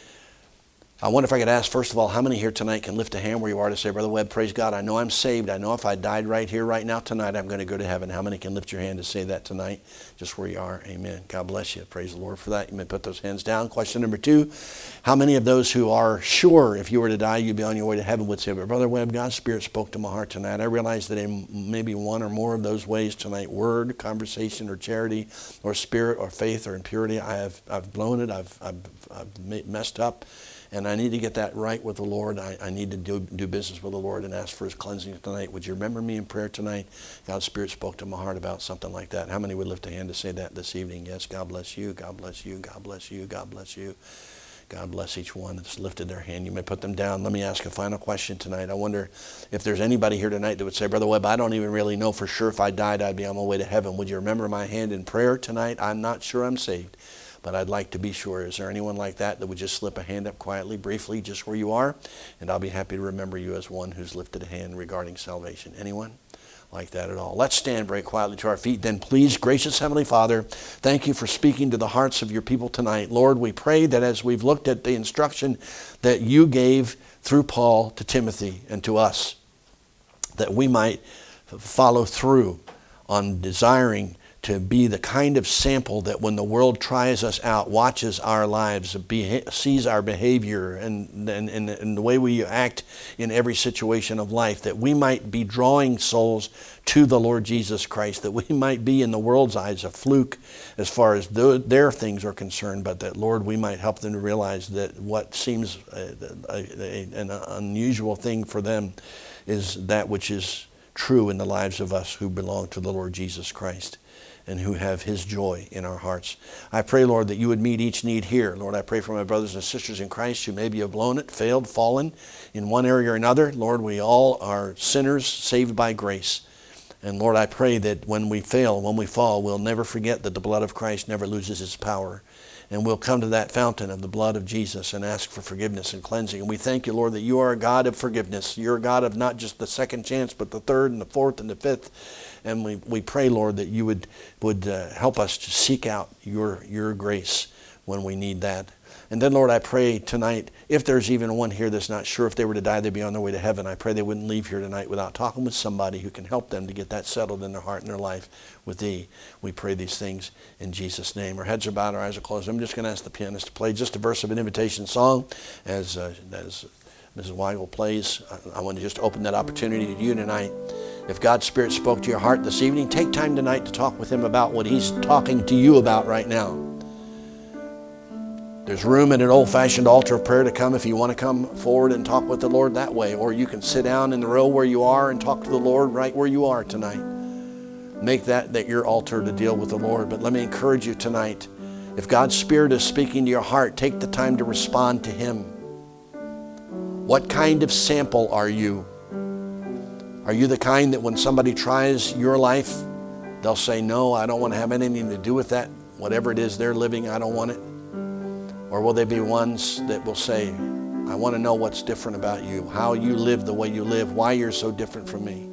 I wonder if I could ask, first of all, how many here tonight can lift a hand where you are to say, Brother Webb, praise God, I know I'm saved. I know if I died right here, right now, tonight, I'm going to go to heaven. How many can lift your hand to say that tonight, just where you are? Amen. God bless you. Praise the Lord for that. You may put those hands down. Question number two, how many of those who are sure if you were to die, you'd be on your way to heaven would say, but Brother Webb, God's Spirit spoke to my heart tonight. I realize that in maybe one or more of those ways tonight, word, conversation, or charity, or spirit, or faith, or impurity, I have I've blown it. I've, I've, I've messed up. And I need to get that right with the Lord. I, I need to do, do business with the Lord and ask for His cleansing tonight. Would you remember me in prayer tonight? God's Spirit spoke to my heart about something like that. How many would lift a hand to say that this evening? Yes, God bless you, God bless you, God bless you, God bless you. God bless each one that's lifted their hand. You may put them down. Let me ask a final question tonight. I wonder if there's anybody here tonight that would say, Brother Webb, I don't even really know for sure if I died, I'd be on my way to heaven. Would you remember my hand in prayer tonight? I'm not sure I'm saved, but I'd like to be sure. Is there anyone like that that would just slip a hand up quietly, briefly, just where you are? And I'll be happy to remember you as one who's lifted a hand regarding salvation. Anyone like that at all? Let's stand very quietly to our feet. Then please, gracious Heavenly Father, thank you for speaking to the hearts of your people tonight. Lord, we pray that as we've looked at the instruction that you gave through Paul to Timothy and to us, that we might follow through on desiring to be the kind of sample that when the world tries us out, watches our lives, be, sees our behavior and, and, and, and the way we act in every situation of life, that we might be drawing souls to the Lord Jesus Christ, that we might be in the world's eyes a fluke as far as the, their things are concerned, but that, Lord, we might help them to realize that what seems a, a, a, an unusual thing for them is that which is true in the lives of us who belong to the Lord Jesus Christ and who have His joy in our hearts. I pray, Lord, that you would meet each need here. Lord, I pray for my brothers and sisters in Christ who maybe have blown it, failed, fallen in one area or another. Lord, we all are sinners saved by grace. And Lord, I pray that when we fail, when we fall, we'll never forget that the blood of Christ never loses its power. And we'll come to that fountain of the blood of Jesus and ask for forgiveness and cleansing. And we thank you, Lord, that you are a God of forgiveness. You're a God of not just the second chance, but the third and the fourth and the fifth. And we, we pray, Lord, that you would, would uh, help us to seek out your, your grace when we need that. And then, Lord, I pray tonight, if there's even one here that's not sure if they were to die, they'd be on their way to heaven. I pray they wouldn't leave here tonight without talking with somebody who can help them to get that settled in their heart and their life with Thee. We pray these things in Jesus' name. Our heads are bowed, our eyes are closed. I'm just going to ask the pianist to play just a verse of an invitation song as, uh, as Missus Weigel plays. I, I want to just open that opportunity to you tonight. If God's Spirit spoke to your heart this evening, take time tonight to talk with Him about what He's talking to you about right now. There's room at an old-fashioned altar of prayer to come if you want to come forward and talk with the Lord that way. Or you can sit down in the row where you are and talk to the Lord right where you are tonight. Make that, that your altar to deal with the Lord. But let me encourage you tonight. If God's Spirit is speaking to your heart, take the time to respond to Him. What kind of sample are you? Are you the kind that when somebody tries your life, they'll say, no, I don't want to have anything to do with that. Whatever it is they're living, I don't want it. Or will they be ones that will say, I want to know what's different about you, how you live the way you live, why you're so different from me.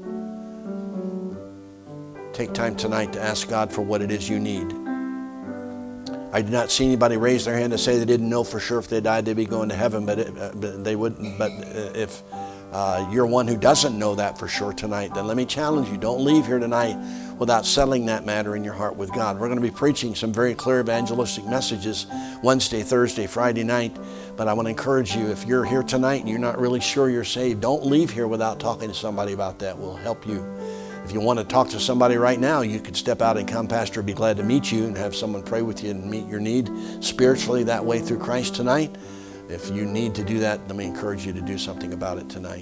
Take time tonight to ask God for what it is you need. I did not see anybody raise their hand to say they didn't know for sure if they died they'd be going to heaven, but, it, uh, but they wouldn't. But if uh, you're one who doesn't know that for sure tonight, then let me challenge you. Don't leave here tonight without settling that matter in your heart with God. We're going to be preaching some very clear evangelistic messages Wednesday, Thursday, Friday night. But I want to encourage you, if you're here tonight and you're not really sure you're saved, don't leave here without talking to somebody about that. We'll help you. If you want to talk to somebody right now, you could step out and come. Pastor would be glad to meet you and have someone pray with you and meet your need spiritually that way through Christ tonight. If you need to do that, let me encourage you to do something about it tonight.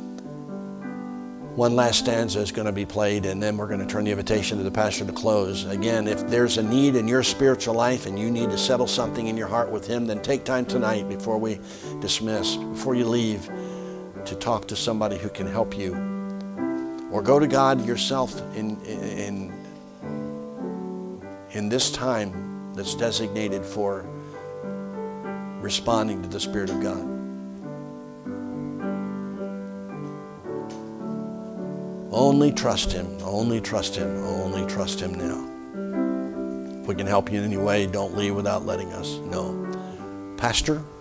One last stanza is going to be played, and then we're going to turn the invitation to the pastor to close. Again, if there's a need in your spiritual life and you need to settle something in your heart with Him, then take time tonight before we dismiss, before you leave, to talk to somebody who can help you. Or go to God yourself in, in, in this time that's designated for responding to the Spirit of God. Only trust Him. Only trust Him. Only trust Him now. If we can help you in any way, don't leave without letting us know. Pastor,